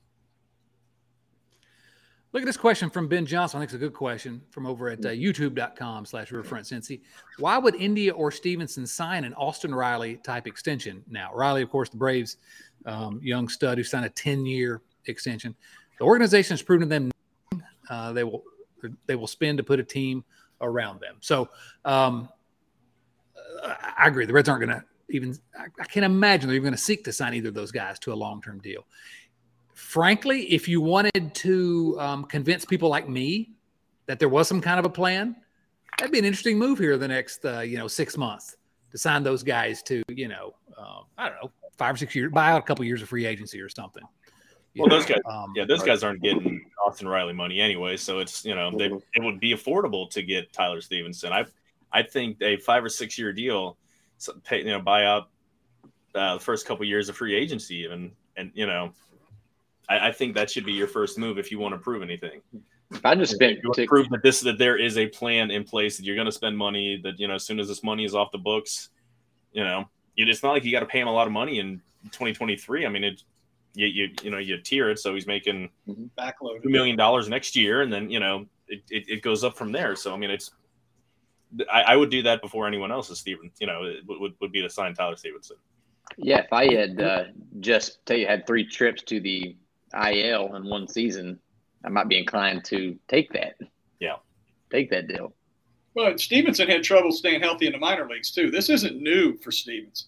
Look at this question from Ben Johnson. I think it's a good question from over at uh, youtube.com slash Riverfront Cincy. Why would India or Stevenson sign an Austin Riley type extension now? Riley, of course, the Braves um, young stud who signed a ten-year extension. The organization has proven to them uh, they will they will spend to put a team around them. So, um, I agree. The Reds aren't going to even – I can't imagine they're even going to seek to sign either of those guys to a long-term deal. Frankly, if you wanted to um, convince people like me that there was some kind of a plan, that'd be an interesting move here the next, uh, you know, six months to sign those guys to, you know, uh, I don't know, five or six years, buy out a couple of years of free agency or something. Well, know? those guys, um, yeah, those guys aren't getting Austin Riley money anyway, so it's, you know, they, it would be affordable to get Tyler Stevenson. I I think a five or six year deal, so pay, you know, buy out uh, the first couple of years of free agency, even, and you know, I, I think that should be your first move if you want to prove anything. If I just spent to prove that this that there is a plan in place that you're going to spend money, that you know, as soon as this money is off the books, you know, it's not like you got to pay him a lot of money in twenty twenty-three. I mean, it. You, you you know you tier it, so he's making backload two million dollars next year, and then you know it, it, it goes up from there. So I mean, it's I, I would do that before anyone else is Steven. You know, it would would be to sign Tyler Stevenson. Yeah, if I had uh, just tell you had three trips to the I L in one season, I might be inclined to take that. Yeah, take that deal. Well, Stevenson had trouble staying healthy in the minor leagues too. This isn't new for Stevenson.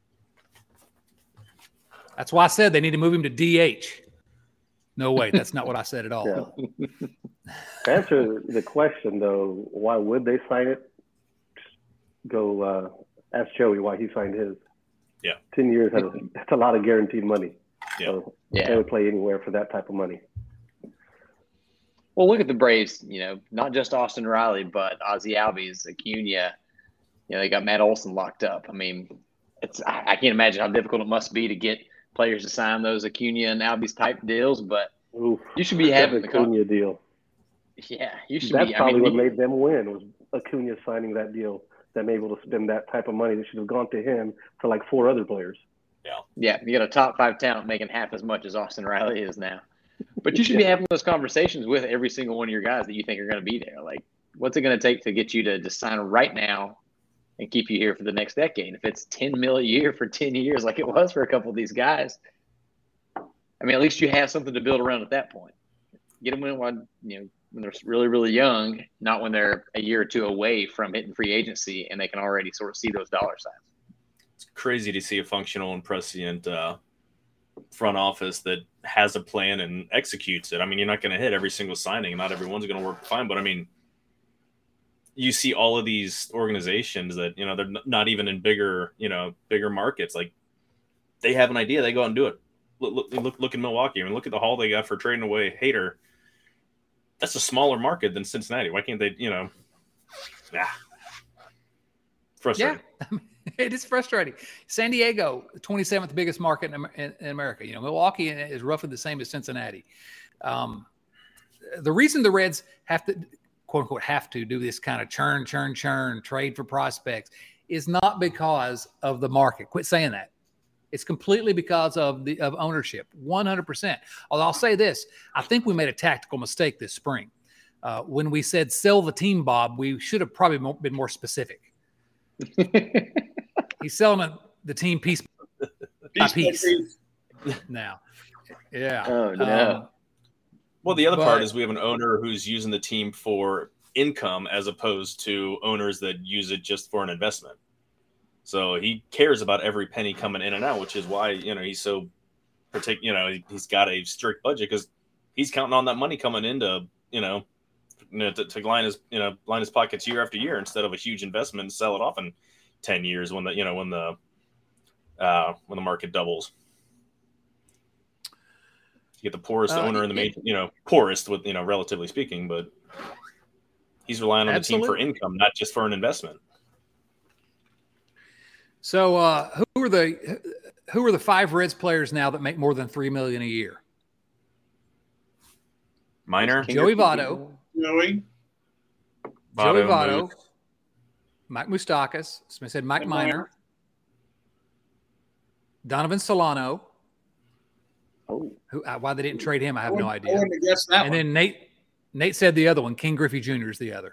That's why I said they need to move him to D H. No, wait, that's not what I said at all. Yeah. To answer the question, though, why would they sign it? Go uh, ask Joey why he signed his. Yeah. ten years, has, that's a lot of guaranteed money. Yeah. So yeah. They would play anywhere for that type of money. Well, look at the Braves, you know, not just Austin Riley, but Ozzie Albies, Acuna. You know, they got Matt Olson locked up. I mean, it's I, I can't imagine how difficult it must be to get players to sign those Acuna and Albies type deals, but Oof, you should be having the Acuna deal. Yeah, you should That's be. That's probably I mean, what you, made them win was Acuna signing that deal. Them able to spend that type of money that should have gone to him for like four other players. Yeah, yeah, you got a top five talent making half as much as Austin Riley is now. But you should be having those conversations with every single one of your guys that you think are going to be there. Like, what's it going to take to get you to, to sign right now and keep you here for the next decade? If it's ten mil a year for ten years, like it was for a couple of these guys, I mean, at least you have something to build around at that point. Get them in when, you know, when they're really, really young, not when they're a year or two away from hitting free agency and they can already sort of see those dollar signs. It's crazy to see a functional and prescient uh, front office that has a plan and executes it. I mean, you're not going to hit every single signing. Not everyone's going to work fine, but I mean, you see all of these organizations that, you know, they're not even in bigger, you know, bigger markets. Like, they have an idea, they go out and do it. Look, look, look, look in Milwaukee. I mean, look at the haul they got for trading away Hader. That's a smaller market than Cincinnati. Why can't they, you know, nah. Frustrating. Yeah, it is frustrating. San Diego, the twenty-seventh biggest market in, in, in America. You know, Milwaukee is roughly the same as Cincinnati. Um, the reason the Reds have to, quote unquote, have to do this kind of churn, churn, churn, trade for prospects is not because of the market. Quit saying that. It's completely because of the of ownership, one hundred percent. Although I'll say this, I think we made a tactical mistake this spring. Uh, when we said sell the team, Bob, we should have probably been more specific. he's selling the team piece by piece, piece now. Yeah. Oh no. Um, well, the other but, part is we have an owner who's using the team for income as opposed to owners that use it just for an investment. So he cares about every penny coming in and out, which is why, you know, he's so particular. You know, he's got a strict budget because he's counting on that money coming into, you know, you know to, to line his, you know, line his pockets year after year instead of a huge investment and sell it off in ten years when the, you know, when the, uh, when the market doubles. You get the poorest uh, owner in the major, you know, poorest with, you know, relatively speaking, but he's relying on absolutely. the team for income, not just for an investment. So, uh, who are the who are the five Reds players now that make more than three million a year? Minor, Joey Votto, Joey, Joey Votto, Mike Moustakas. Smith said Mike Minor, Donovan Solano. Oh, who? Why they didn't trade him, I have no idea. I wouldn't have guessed that and one. then Nate Nate said the other one. King Griffey Junior is the other.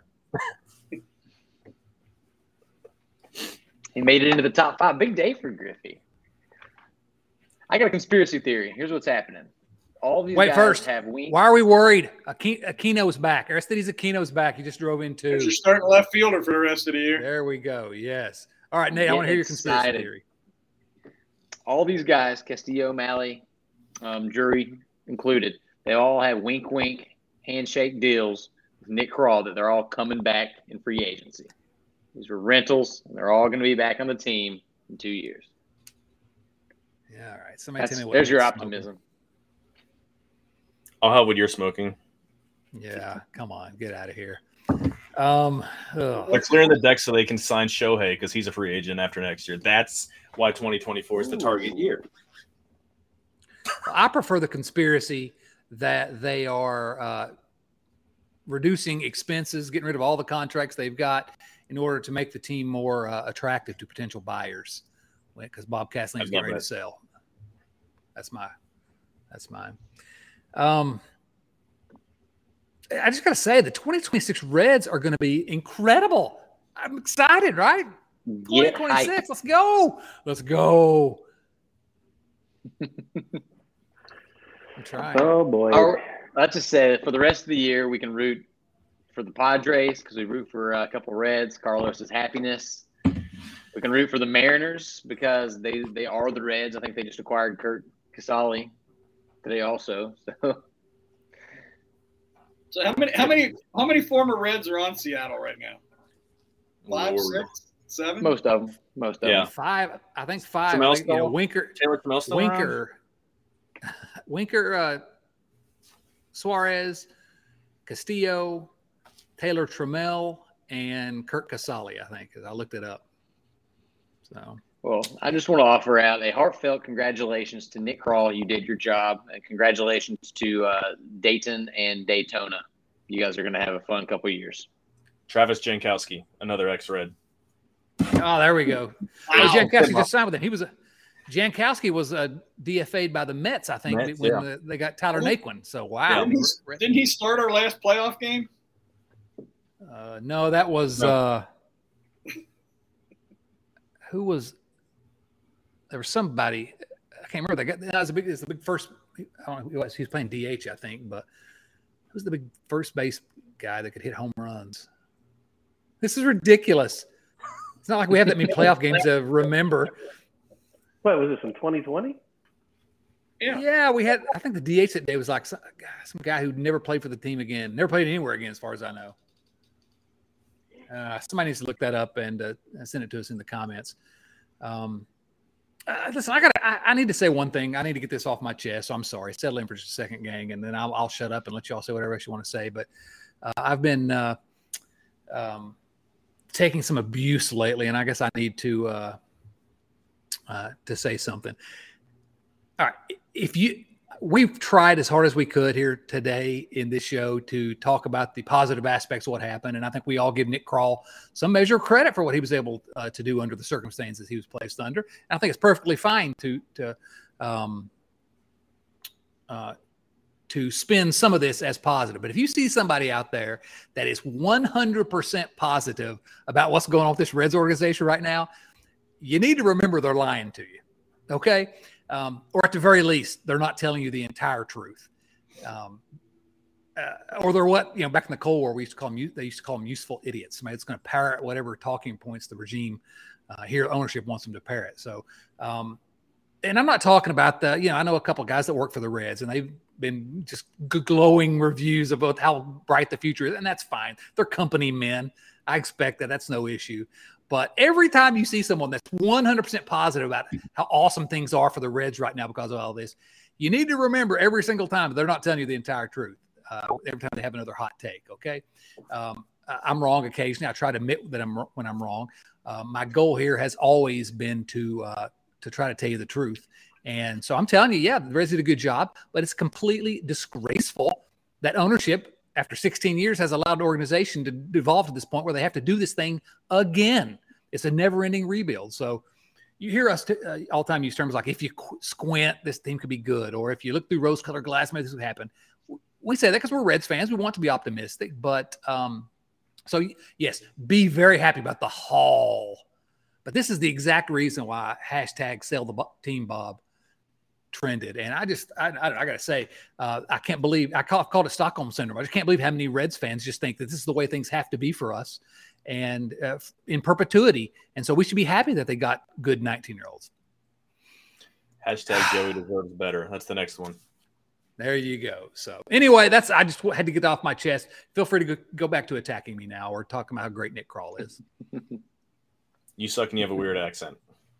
He made it into the top five. Big day for Griffey. I got a conspiracy theory. Here's what's happening. All these Wait, guys first, have wings. Why are we worried? Aquino's back. Aristides Aquino's back. He just drove into. You're starting left fielder for the rest of the year. There we go. Yes. All right, Nate, I want to hear your conspiracy excited. theory. All these guys, Castillo, Malley, um, Drury included, they all have wink, wink, handshake deals with Nick Krall that they're all coming back in free agency. These are rentals, and they're all going to be back on the team in two years. Yeah, all right. Somebody tell me what there's your smoking. optimism. I'll help with your smoking. Yeah, come on, get out of here. Um, ugh. They're clearing the deck so they can sign Shohei because he's a free agent after next year. That's why twenty twenty-four is the target year. I prefer the conspiracy that they are uh, reducing expenses, getting rid of all the contracts they've got in order to make the team more uh, attractive to potential buyers. Because Bob Kathleen is getting ready that. to sell. That's my, that's mine. Um, I just got to say, the twenty twenty-six Reds are going to be incredible. I'm excited, right? twenty twenty-six, let's go. Let's go. I'm trying. Oh, boy. Our, let's just say that for the rest of the year, we can root for the Padres because we root for a couple Reds. Carlos's happiness. We can root for the Mariners because they, they are the Reds. I think they just acquired Kurt Casale today also. So. So how many how many how many former Reds are on Seattle right now? Five, Lord. six, seven? Most of them. Most of Yeah. them. Five. I think five. Trammell I think, you know, still- Winker. Taylor Trammell still around? Winker. Winker. Uh, Suarez, Castillo, Taylor Trammell, and Kurt Casale. I think I looked it up. So. Well, I just want to offer out a heartfelt congratulations to Nick Krall. You did your job. And congratulations to uh, Dayton and Daytona. You guys are going to have a fun couple of years. Travis Jankowski, another ex-Red. Oh, there we go. Wow. Well, Jankowski just signed with him. He was a Jankowski was uh, D F A'd by the Mets, I think, Mets, when yeah. the, they got Tyler Naquin. So wow. Didn't he, didn't he start our last playoff game? Uh, no, that was No. uh, who was. There was somebody. I can't remember. They got that was a big. It's the big first. I don't know who was. He was playing D H, I think, but who's the big first base guy that could hit home runs? This is ridiculous. It's not like we have that many playoff games to remember. What was this in twenty twenty? Yeah. Yeah, we had. I think the D H that day was like some, some guy who never played for the team again, never played anywhere again, as far as I know. Uh, somebody needs to look that up and uh, send it to us in the comments. Um, uh, listen, I got. I, I need to say one thing. I need to get this off my chest. So I'm sorry. Settle in for just a second, gang, and then I'll, I'll shut up and let you all say whatever else you want to say. But uh, I've been uh, um, taking some abuse lately, and I guess I need to uh, uh, to say something. All right. If you, we've tried as hard as we could here today in this show to talk about the positive aspects of what happened. And I think we all give Nick Krall some measure of credit for what he was able uh, to do under the circumstances he was placed under. And I think it's perfectly fine to, to, um, uh, to spin some of this as positive. But if you see somebody out there that is one hundred percent positive about what's going on with this Reds organization right now, you need to remember they're lying to you. Okay. Um, or at the very least, they're not telling you the entire truth. Um, uh, or they're what, you know, back in the Cold War, we used to call them, they used to call them useful idiots. Somebody that's going to parrot whatever talking points the regime uh, here, ownership wants them to parrot. So, um, and I'm not talking about the, you know, I know a couple of guys that work for the Reds and they've been just glowing reviews about how bright the future is. And that's fine. They're company men. I expect that. That's no issue. But every time you see someone that's one hundred percent positive about how awesome things are for the Reds right now because of all this, you need to remember every single time they're not telling you the entire truth. Uh, every time they have another hot take. Okay. Um, I'm wrong occasionally. I try to admit that I'm when I'm wrong. Uh, my goal here has always been to, uh, to try to tell you the truth. And so I'm telling you, yeah, the Reds did a good job, but it's completely disgraceful that ownership after sixteen years has allowed the organization to devolve to this point where they have to do this thing again. It's a never ending rebuild. So you hear us t- uh, all the time use terms like, if you qu- squint, this team could be good. Or if you look through rose colored glass, maybe this would happen. We say that because we're Reds fans. We want to be optimistic, but um, so yes, be very happy about the haul. But this is the exact reason why hashtag sell the team Bob trended. And I just, I, I, I got to say, uh, I can't believe, I call, I've called it Stockholm Syndrome. I just can't believe how many Reds fans just think that this is the way things have to be for us and uh, in perpetuity. And so we should be happy that they got good nineteen-year-olds. Hashtag Joey deserves better. That's the next one. There you go. So anyway, that's, I just had to get off my chest. Feel free to go, go back to attacking me now or talking about how great Nick Krall is. You suck and you have a weird accent.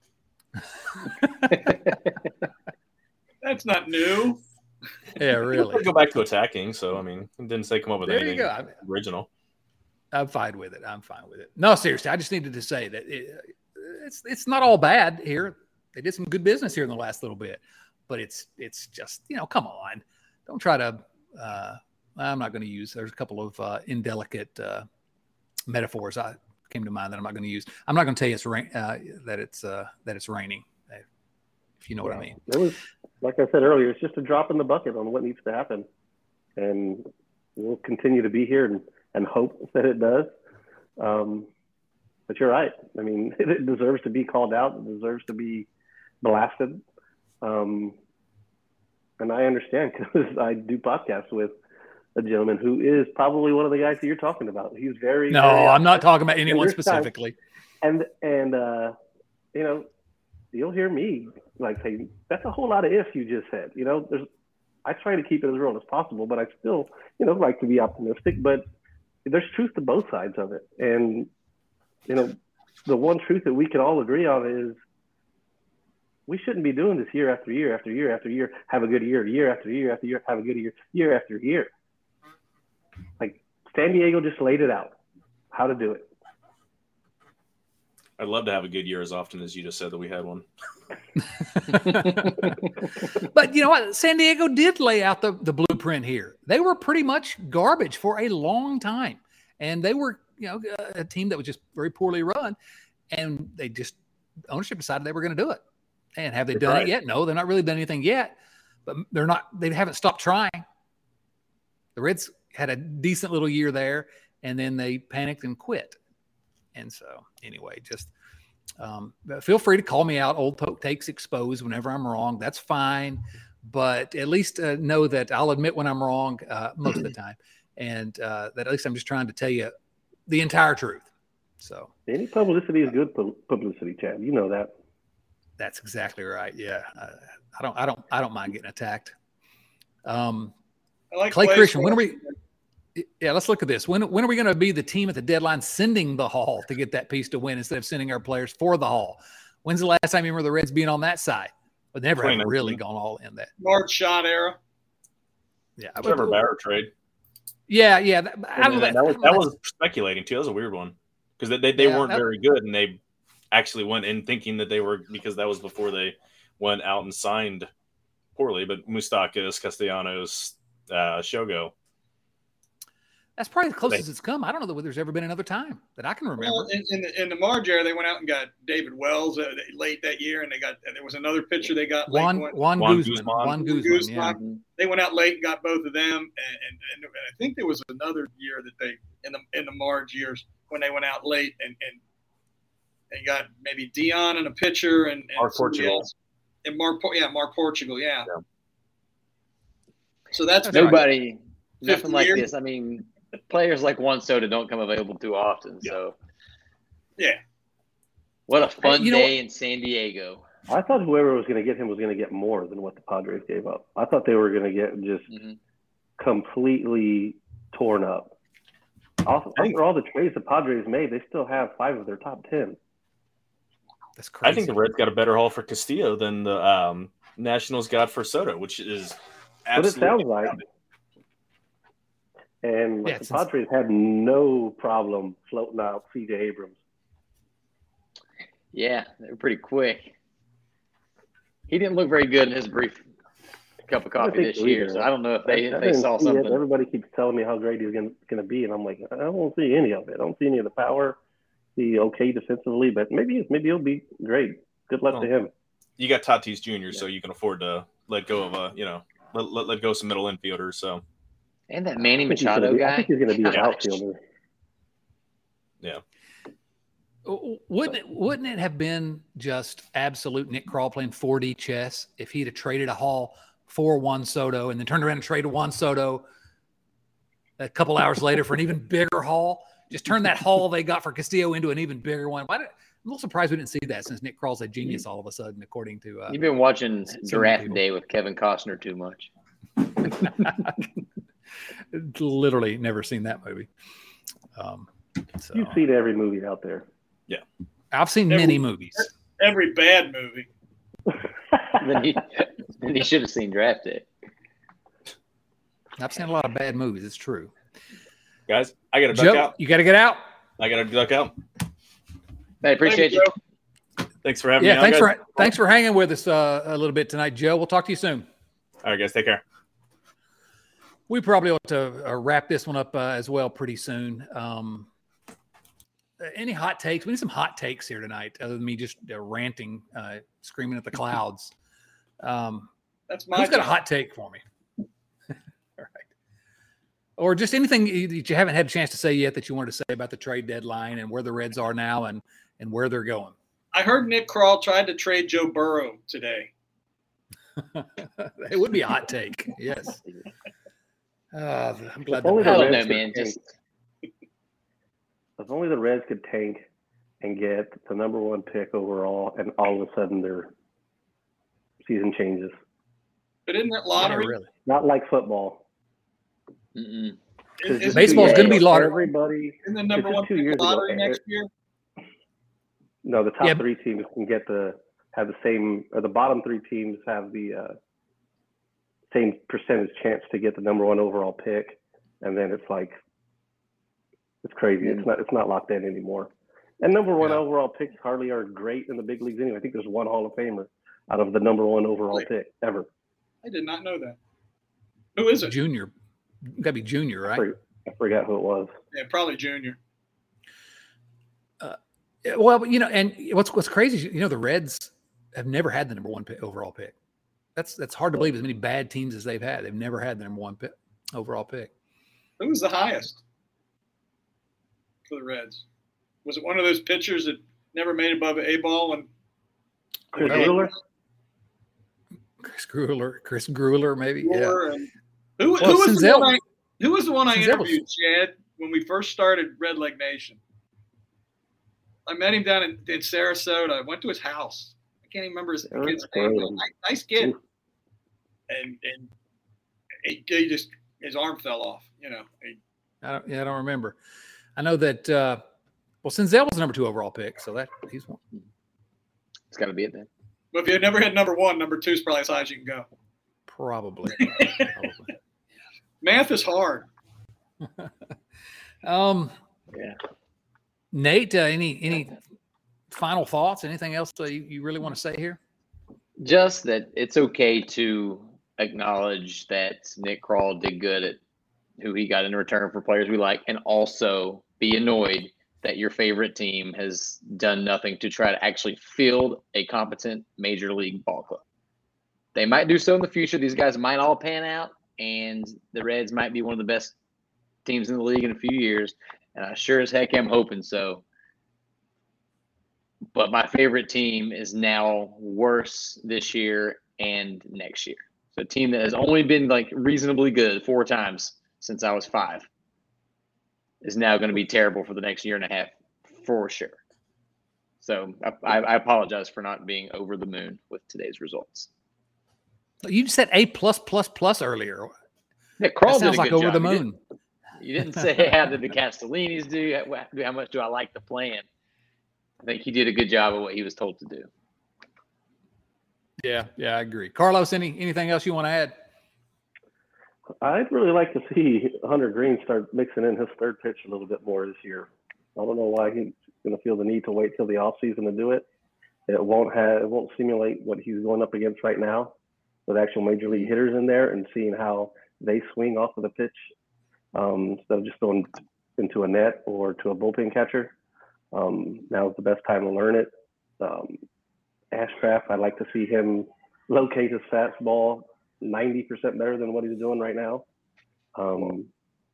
That's not new. Yeah, really. Go back to attacking. So, I mean, it didn't say come up with there anything you go. I mean, original. I'm fine with it. I'm fine with it. No, seriously, I just needed to say that it, it's it's not all bad here. They did some good business here in the last little bit, but it's it's just, you know, come on, don't try to. Uh, I'm not going to use. There's a couple of uh, indelicate uh, metaphors I came to mind that I'm not going to use. I'm not going to tell you it's rain, uh, that it's uh, that it's raining, if you know what I mean. It was, like I said earlier, it's just a drop in the bucket on what needs to happen, and we'll continue to be here and, and hope that it does. Um, but you're right. I mean, it deserves to be called out. It deserves to be blasted. Um, and I understand because I do podcasts with a gentleman who is probably one of the guys that you're talking about. He's very no. very I'm not talking about anyone specifically. And and uh, you know, you'll hear me like say that's a whole lot of ifs you just said. You know, there's I try to keep it as real as possible, but I still you know like to be optimistic. But there's truth to both sides of it, and you know, the one truth that we can all agree on is we shouldn't be doing this year after year after year after year. Have a good year, year after year after year. Have a good year, year after year. Like San Diego just laid it out, how to do it. I'd love to have a good year as often as you just said that we had one. But you know what? San Diego did lay out the, the blueprint here. They were pretty much garbage for a long time. And they were, you know, a team that was just very poorly run. And they just, ownership decided they were going to do it. And have they They're done right. it yet? No, they're not really done anything yet. But they're not, they haven't stopped trying. The Reds had a decent little year there, and then they panicked and quit. And so, anyway, just um, feel free to call me out. Old Poke Takes exposed whenever I'm wrong. That's fine. But at least uh, know that I'll admit when I'm wrong uh, most of the time. And uh, that at least I'm just trying to tell you the entire truth. So any publicity is good publicity, Chad. You know that. That's exactly right. Yeah. Uh, I don't, I don't, I don't mind getting attacked. Um, I like Clay Clay's Christian, when are question. we, yeah, let's look at this. When, when are we going to be the team at the deadline sending the haul to get that piece to win instead of sending our players for the haul? When's the last time you remember the Reds being on that side? But they never have really gone all in that. Marge shot era. Yeah. Trevor Bauer trade. Yeah. Yeah. That, I don't know, that, that, was, that was speculating too. That was a weird one because they, they, they Yeah, weren't that- very good, and they actually went in thinking that they were, because that was before they went out and signed poorly. But Moustakas, Castellanos, uh, Shogo. That's probably the closest They- it's come. I don't know that there's ever been another time that I can remember. Well, in, in, the, in the Marge era, they went out and got David Wells uh, late that year, and they got and there was another pitcher they got late. Juan, Went- Juan, Juan Guzman. Guzman. Juan Guzman. Guzman. Yeah. They went out late and got both of them, and, and, and I think there was another year that they in the in the Marge years when they went out late and and And you got maybe Dion and a pitcher and, and Mark Portugal. Else. And Mark, yeah, Mark Portugal, yeah. Yeah. So that's nobody, nothing fifty like years. this. I mean, players like Juan Soto don't come available too often. Yeah. So, yeah. What a fun you know day what? in San Diego. I thought whoever was going to get him was going to get more than what the Padres gave up. I thought they were going to get just Mm-hmm. completely torn up. Also, after all the trades the Padres made, they still have five of their top ten. That's crazy. I think the Reds got a better haul for Castillo than the um, Nationals got for Soto, which is What it absolutely sounds like. And like, Yeah, the since- Padres had no problem floating out C J Abrams. Yeah, they were pretty quick. He didn't look very good in his brief cup of I coffee think this so year, either. so I don't know if they, I if they didn't saw see it. something. Everybody keeps telling me how great he's going to be, and I'm like, I don't see any of it. I don't see any of the power. See, okay defensively, but maybe maybe he'll be great. Good luck Well, to him. you got Tatis Junior, so you can afford to let go of a you know let let, let go of some middle infielders. So And that Manny I think he's gonna Machado be- I guy. think he's going to be an Gosh. outfielder. yeah, Wouldn't it, wouldn't it have been just absolute Nick Krall playing four D chess if he'd have traded a haul for Juan Soto and then turned around and traded Juan Soto a couple hours later for an even bigger haul? Just turn that haul they got for Castillo into an even bigger one. Why did, I'm a little surprised we didn't see that since Nick Krall's a genius all of a sudden, according to uh, You've been watching Some Draft people. Day with Kevin Costner too much. literally never seen that movie. Um, so You've seen every movie out there. I've seen Every- many movies. Every bad movie. then he, then he should have seen Draft Day. I've seen a lot of bad movies. It's true. guys, I got to duck Joe, out. you got to get out. I got to duck out. I appreciate Thank you. Joe. Thanks for having Yeah, me. on, thanks guys. for thanks for hanging with us uh, a little bit tonight, Joe. We'll talk to you soon. All right, guys, take care. We probably ought to uh, wrap this one up uh, as well pretty soon. Um, uh, any hot takes? We need some hot takes here tonight, other than me just uh, ranting, uh, screaming at the clouds. Um, That's my who's got a job. hot take for me? All right. Or just anything you- that you haven't had a chance to say yet that you wanted to say about the trade deadline and where the Reds are now and, and where they're going. I heard Nick Krall tried to trade Joe Burrow today. It would be a hot take. Yes. Uh, I'm glad If only the I the don't Reds know, could man. tank- Just If only the Reds could tank and get the number one pick overall, and all of a sudden their season changes. But isn't that Yeah, lottery? really. Not like football. mm-mm. Is, is, Baseball's Two gonna be years, lottery. Everybody, isn't the number it's just one two pick years ago. lottery Eh, next year? no, the top Yeah. three teams can get the have the same, or the bottom three teams have the uh, same percentage chance to get the number one overall pick, and then it's like it's crazy. It's not it's not locked in anymore. And number one Yeah. overall picks hardly are great in the big leagues anyway. I think there's one Hall of Famer out of the number one overall Really? pick ever. I did not know that. Who is it? Junior. Got to be Junior, I right? forget, I forgot who it was. Yeah, probably Junior. Yeah, well, but, you know, and what's what's crazy, is, you know, the Reds have never had the number one pick, overall pick. That's that's hard to believe. As many bad teams as they've had, they've never had the number one pick, overall pick. Who was the highest for the Reds? Was it one of those pitchers that never made it above A ball? And Chris Well, Brewer? Chris Grueller, Chris Grueller, maybe. Yeah. And who, Well, who was the Senzel- one I, who was the one I Senzel was- interviewed, Chad, when we first started Red Leg Nation? I met him down in, in Sarasota. I went to his house. I can't even remember his Oh, kid's name. damn. Nice, nice kid. And and he, he just his arm fell off. You know. He, I don't, yeah, I don't remember. I know that. Uh, well, Senzel was the number two overall pick, so that he's one. It's got to be it then. but if you never hit number one, number two is probably as high as you can go. Probably. Probably. Math is hard. Um, Yeah. Nate, uh, any any final thoughts? Anything else uh, you, you really want to say here? Just that it's okay to acknowledge that Nick Krall did good at who he got in return for players we like, and also be annoyed that your favorite team has done nothing to try to actually field a competent major league ball club. They might do so in the future. These guys might all pan out, and the Reds might be one of the best teams in the league in a few years. And I sure as heck am hoping so. but my favorite team is now worse this year and next year. So a team that has only been like reasonably good four times since I was five is now going to be terrible for the next year and a half for sure. So I, I apologize for not being over the moon with today's results. You said A plus plus plus earlier. Yeah, Carl that sounds did a like good over job. the You moon. didn't, you didn't say how did the Castellinis do? How much do I like the plan? I think he did a good job of what he was told to do. Yeah, yeah, I agree. Carlos, any anything else you want to add? I'd really like to see Hunter Green start mixing in his third pitch a little bit more this year. I don't know why he's going to feel the need to wait till the offseason to do it. It won't have, it won't simulate what he's going up against right now with actual major league hitters in there and seeing how they swing off of the pitch um, instead of just going into a net or to a bullpen catcher. Um, now is the best time to learn it. Um, Ashcraft, I'd like to see him locate his fastball ninety percent better than what he's doing right now. Um,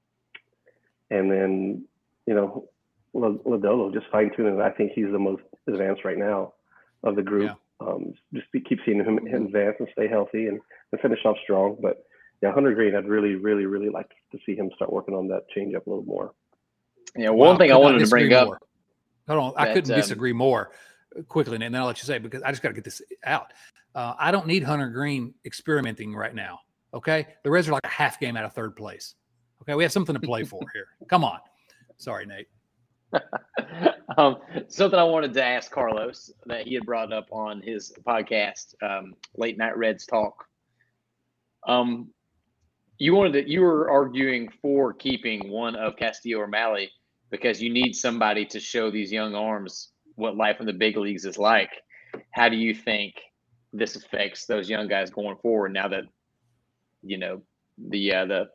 and then, you know, Lodolo just fine tuning. I think he's the most advanced right now of the group. Yeah. Um, just be, keep seeing him, him advance and stay healthy and, and finish off strong. But yeah, Hunter Green, I'd really, really, really like to see him start working on that changeup a little more. Yeah, one wow, thing I wanted to bring up. More. Hold on, I that, couldn't um, disagree more quickly, and then I'll let you say it because I just got to get this out. Uh, I don't need Hunter Green experimenting right now. Okay, the Reds are like a half game out of third place. Okay, we have something to play for here. Come on. Sorry, Nate. um, something I wanted to ask Carlos that he had brought up on his podcast, um, Late Night Reds Talk. Um, you wanted to, you were arguing for keeping one of Castillo or Malley because you need somebody to show these young arms what life in the big leagues is like. How do you think this affects those young guys going forward now that, you know, the uh, the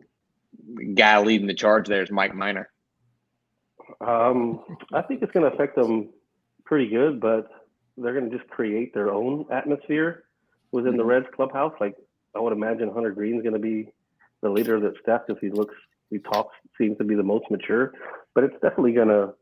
guy leading the charge there is Mike Minor? Um, I think it's going to affect them pretty good, but they're going to just create their own atmosphere within the Reds clubhouse. Like I would imagine Hunter Green's going to be the leader of that staff because he looks, he talks, seems to be the most mature. But it's definitely going to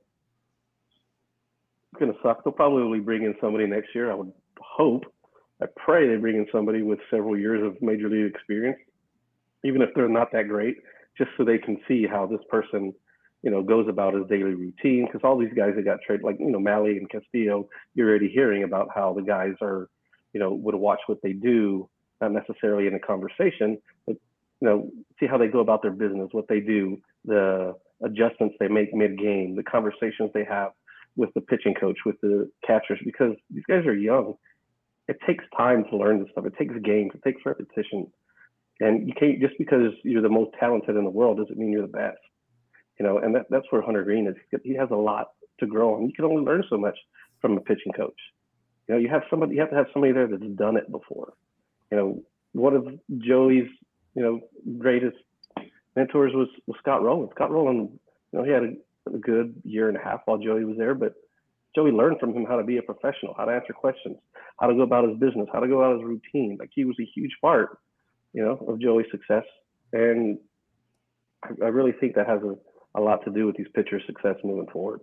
going to suck. They'll probably bring in somebody next year. I would hope. I pray they bring in somebody with several years of major league experience, even if they're not that great, just so they can see how this person, you know, goes about his daily routine. Because all these guys that got traded, like, you know, Malley and Castillo, you're already hearing about how the guys are, you know, would watch what they do, not necessarily in a conversation, but, you know, see how they go about their business, what they do, the adjustments they make mid-game, the conversations they have with the pitching coach, with the catchers, because these guys are young. It takes time to learn this stuff. It takes games. It takes repetition. And you can't, just because you're the most talented in the world doesn't mean you're the best. You know, and that, that's where Hunter Green is. He has a lot to grow on. You can only learn so much from a pitching coach. You know, you have somebody, you have to have somebody there that's done it before. You know, one of Joey's, you know, greatest mentors was, was Scott Rowland. Scott Rowland, you know, he had a, a good year and a half while Joey was there, but Joey learned from him how to be a professional, how to answer questions, how to go about his business, how to go about his routine. Like, he was a huge part, you know, of Joey's success. And I, I really think that has a, a lot to do with these pitchers' success moving forward.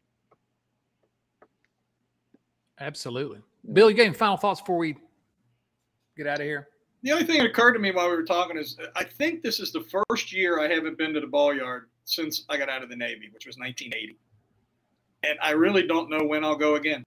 Absolutely. Bill, you got any final thoughts before we get out of here? The only thing that occurred to me while we were talking is I think this is the first year I haven't been to the ball yard since I got out of the Navy, which was nineteen eighty. And I really don't know when I'll go again.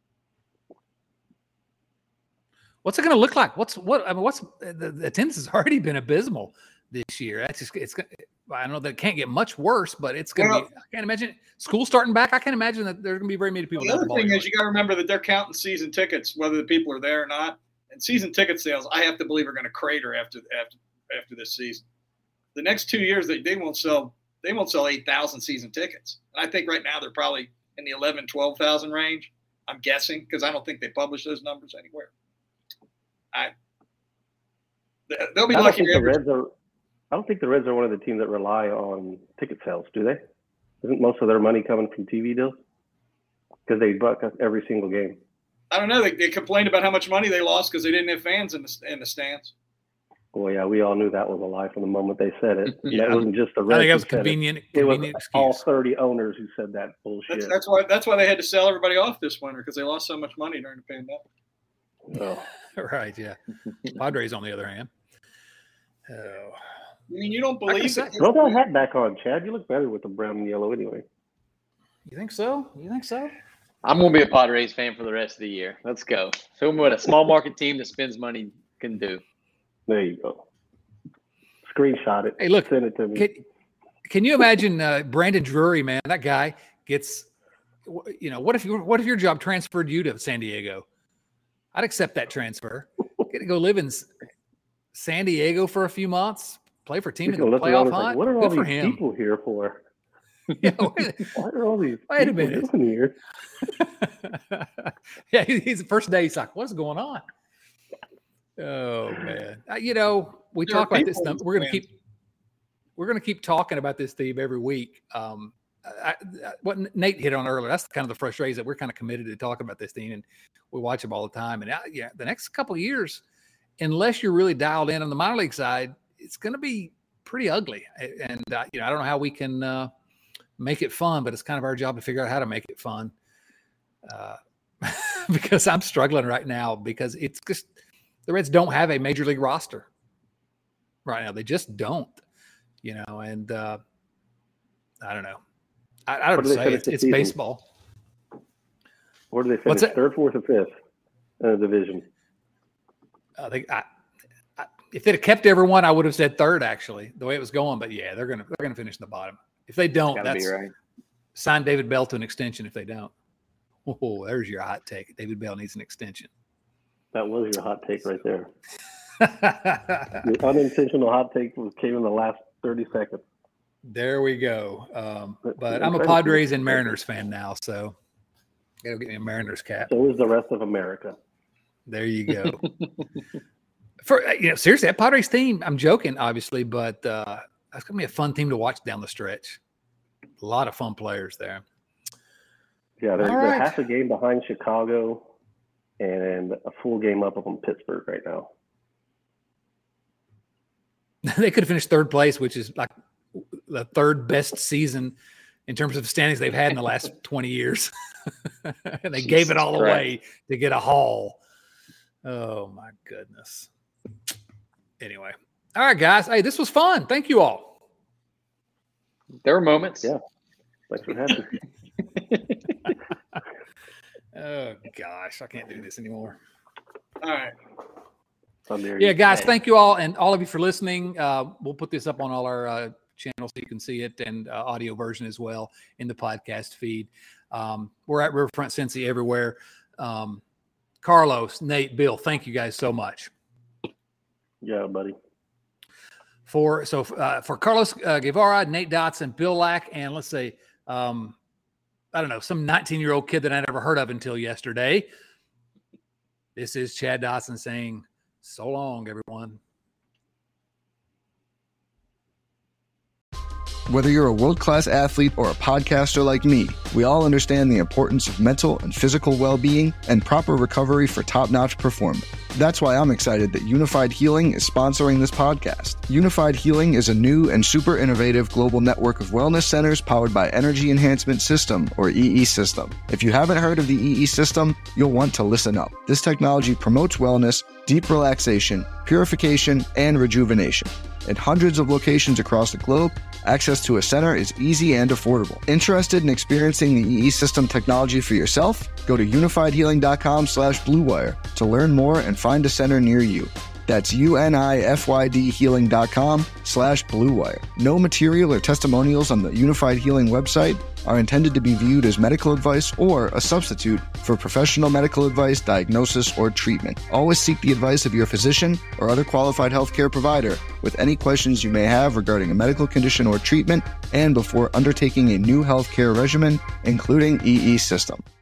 What's it going to look like? What's what? I mean, what's the, the attendance has already been abysmal this year. That's just it's. I know that it can't get much worse, but it's going to well, be. I can't imagine school starting back. I can't imagine that there's going to be very many people. The other thing is you got to remember that they're counting season tickets, whether the people are there or not. And season ticket sales, I have to believe, are going to crater after after after this season. The next two years, they, they won't sell they won't sell eight thousand season tickets. And I think right now they're probably in the eleven, twelve thousand range. I'm guessing because I don't think they publish those numbers anywhere. I they'll be I lucky. The Reds are, I don't think the Reds are one of the teams that rely on ticket sales, do they? Isn't most of their money coming from T V deals? Because they broadcast every single game. I don't know. They, they complained about how much money they lost because they didn't have fans in the in the stands. Well, yeah, we all knew that was a lie from the moment they said it. Yeah. That wasn't just the I think that was who said convenient. It, it was convenient all excuse. thirty owners who said that bullshit. That's, that's why that's why they had to sell everybody off this winter because they lost so much money during the pandemic. Oh. Right, yeah. Padres, on the other hand. Oh. I mean, you don't Like I believe said, it. Throw that hat back on, Chad. You look better with the brown and yellow anyway. You think so? You think so? I'm going to be a Padres fan for the rest of the year. Let's go. Show me what a small market team that spends money can do. There you go. Screenshot it. Hey, look, Send it to me. Can, can you imagine uh, Brandon Drury, man? That guy gets, you know, what if you, what if your job transferred you to San Diego? I'd accept that transfer. Get to go live in San Diego for a few months, play for a team in the playoff hunt. Like, what are Good all for these him. people here for? Yeah, wait, Why are all these Wait a people minute. doing here? yeah, he- he's the first day. He's like, "What's going on?" Oh man, uh, you know, we There are talk about this. people num- We're going to fans. keep, we're going to keep talking about this theme every week. Um, I, I, what Nate hit on earlier, that's kind of the frustration that we're kind of committed to talking about this thing, and we watch them all the time. And uh, yeah, the next couple of years, unless you're really dialed in on the minor league side, it's going to be pretty ugly. And uh, you know, I don't know how we can uh, make it fun, but it's kind of our job to figure out how to make it fun. Uh, because I'm struggling right now because it's just the Reds don't have a major league roster right now. They just don't, you know, and uh, I don't know. I, I Where don't do they say finish it's, the it's season? baseball. Where do they What's finish? that? Third, fourth, or fifth in the division? I think I, I, if they'd have kept everyone, I would have said third actually, the way it was going. But yeah, they're gonna they're gonna finish in the bottom. If they don't, Gotta that's be right. sign David Bell to an extension. If they don't, oh, there's your hot take. David Bell needs an extension. That was your hot take right there. Your unintentional hot take was came in the last thirty seconds. There we go. Um, But- but I'm a Padres and Mariners fan now, so gotta get me a Mariners cap. So is the rest of America. There you go. For you know, seriously, that Padres team. I'm joking, obviously, but uh, that's gonna be a fun team to watch down the stretch. A lot of fun players there. Yeah, they're, All they're right. half a game behind Chicago and a full game up on Pittsburgh right now. They could have finished third place, which is like the third best season in terms of standings they've had in the last twenty years. And they gave it all Jesus away to get a haul. Oh my goodness. Anyway. All right, guys. Hey, this was fun. Thank you all. There were moments. Yeah. Thanks for having me. Oh gosh, I can't do this anymore. All right. I'm there. Yeah, guys, thank you all, and all of you for listening. Uh, we'll put this up on all our uh, channels so you can see it, and uh, audio version as well in the podcast feed. Um, we're at Riverfront Cincy everywhere. Um, Carlos, Nate, Bill, thank you guys so much. Yeah, buddy. For so uh, for Carlos uh, Guevara, Nate Dotson, Bill Lack, and let's say um, I don't know, some nineteen-year-old kid that I never heard of until yesterday. This is Chad Dotson saying, so long, everyone. Whether you're a world-class athlete or a podcaster like me, we all understand the importance of mental and physical well-being and proper recovery for top-notch performance. That's why I'm excited that Unified Healing is sponsoring this podcast. Unified Healing is a new and super innovative global network of wellness centers powered by Energy Enhancement System, or E E System. If you haven't heard of the E E System, you'll want to listen up. This technology promotes wellness, deep relaxation, purification, and rejuvenation. At hundreds of locations across the globe, access to a center is easy and affordable. Interested in experiencing the E E System technology for yourself? Go to unified healing dot com slash blue wire to learn more and find a center near you. That's unified healing dot com slash blue wire. No material or testimonials on the Unified Healing website are intended to be viewed as medical advice or a substitute for professional medical advice, diagnosis, or treatment. Always seek the advice of your physician or other qualified healthcare provider with any questions you may have regarding a medical condition or treatment and before undertaking a new healthcare regimen, including E E System.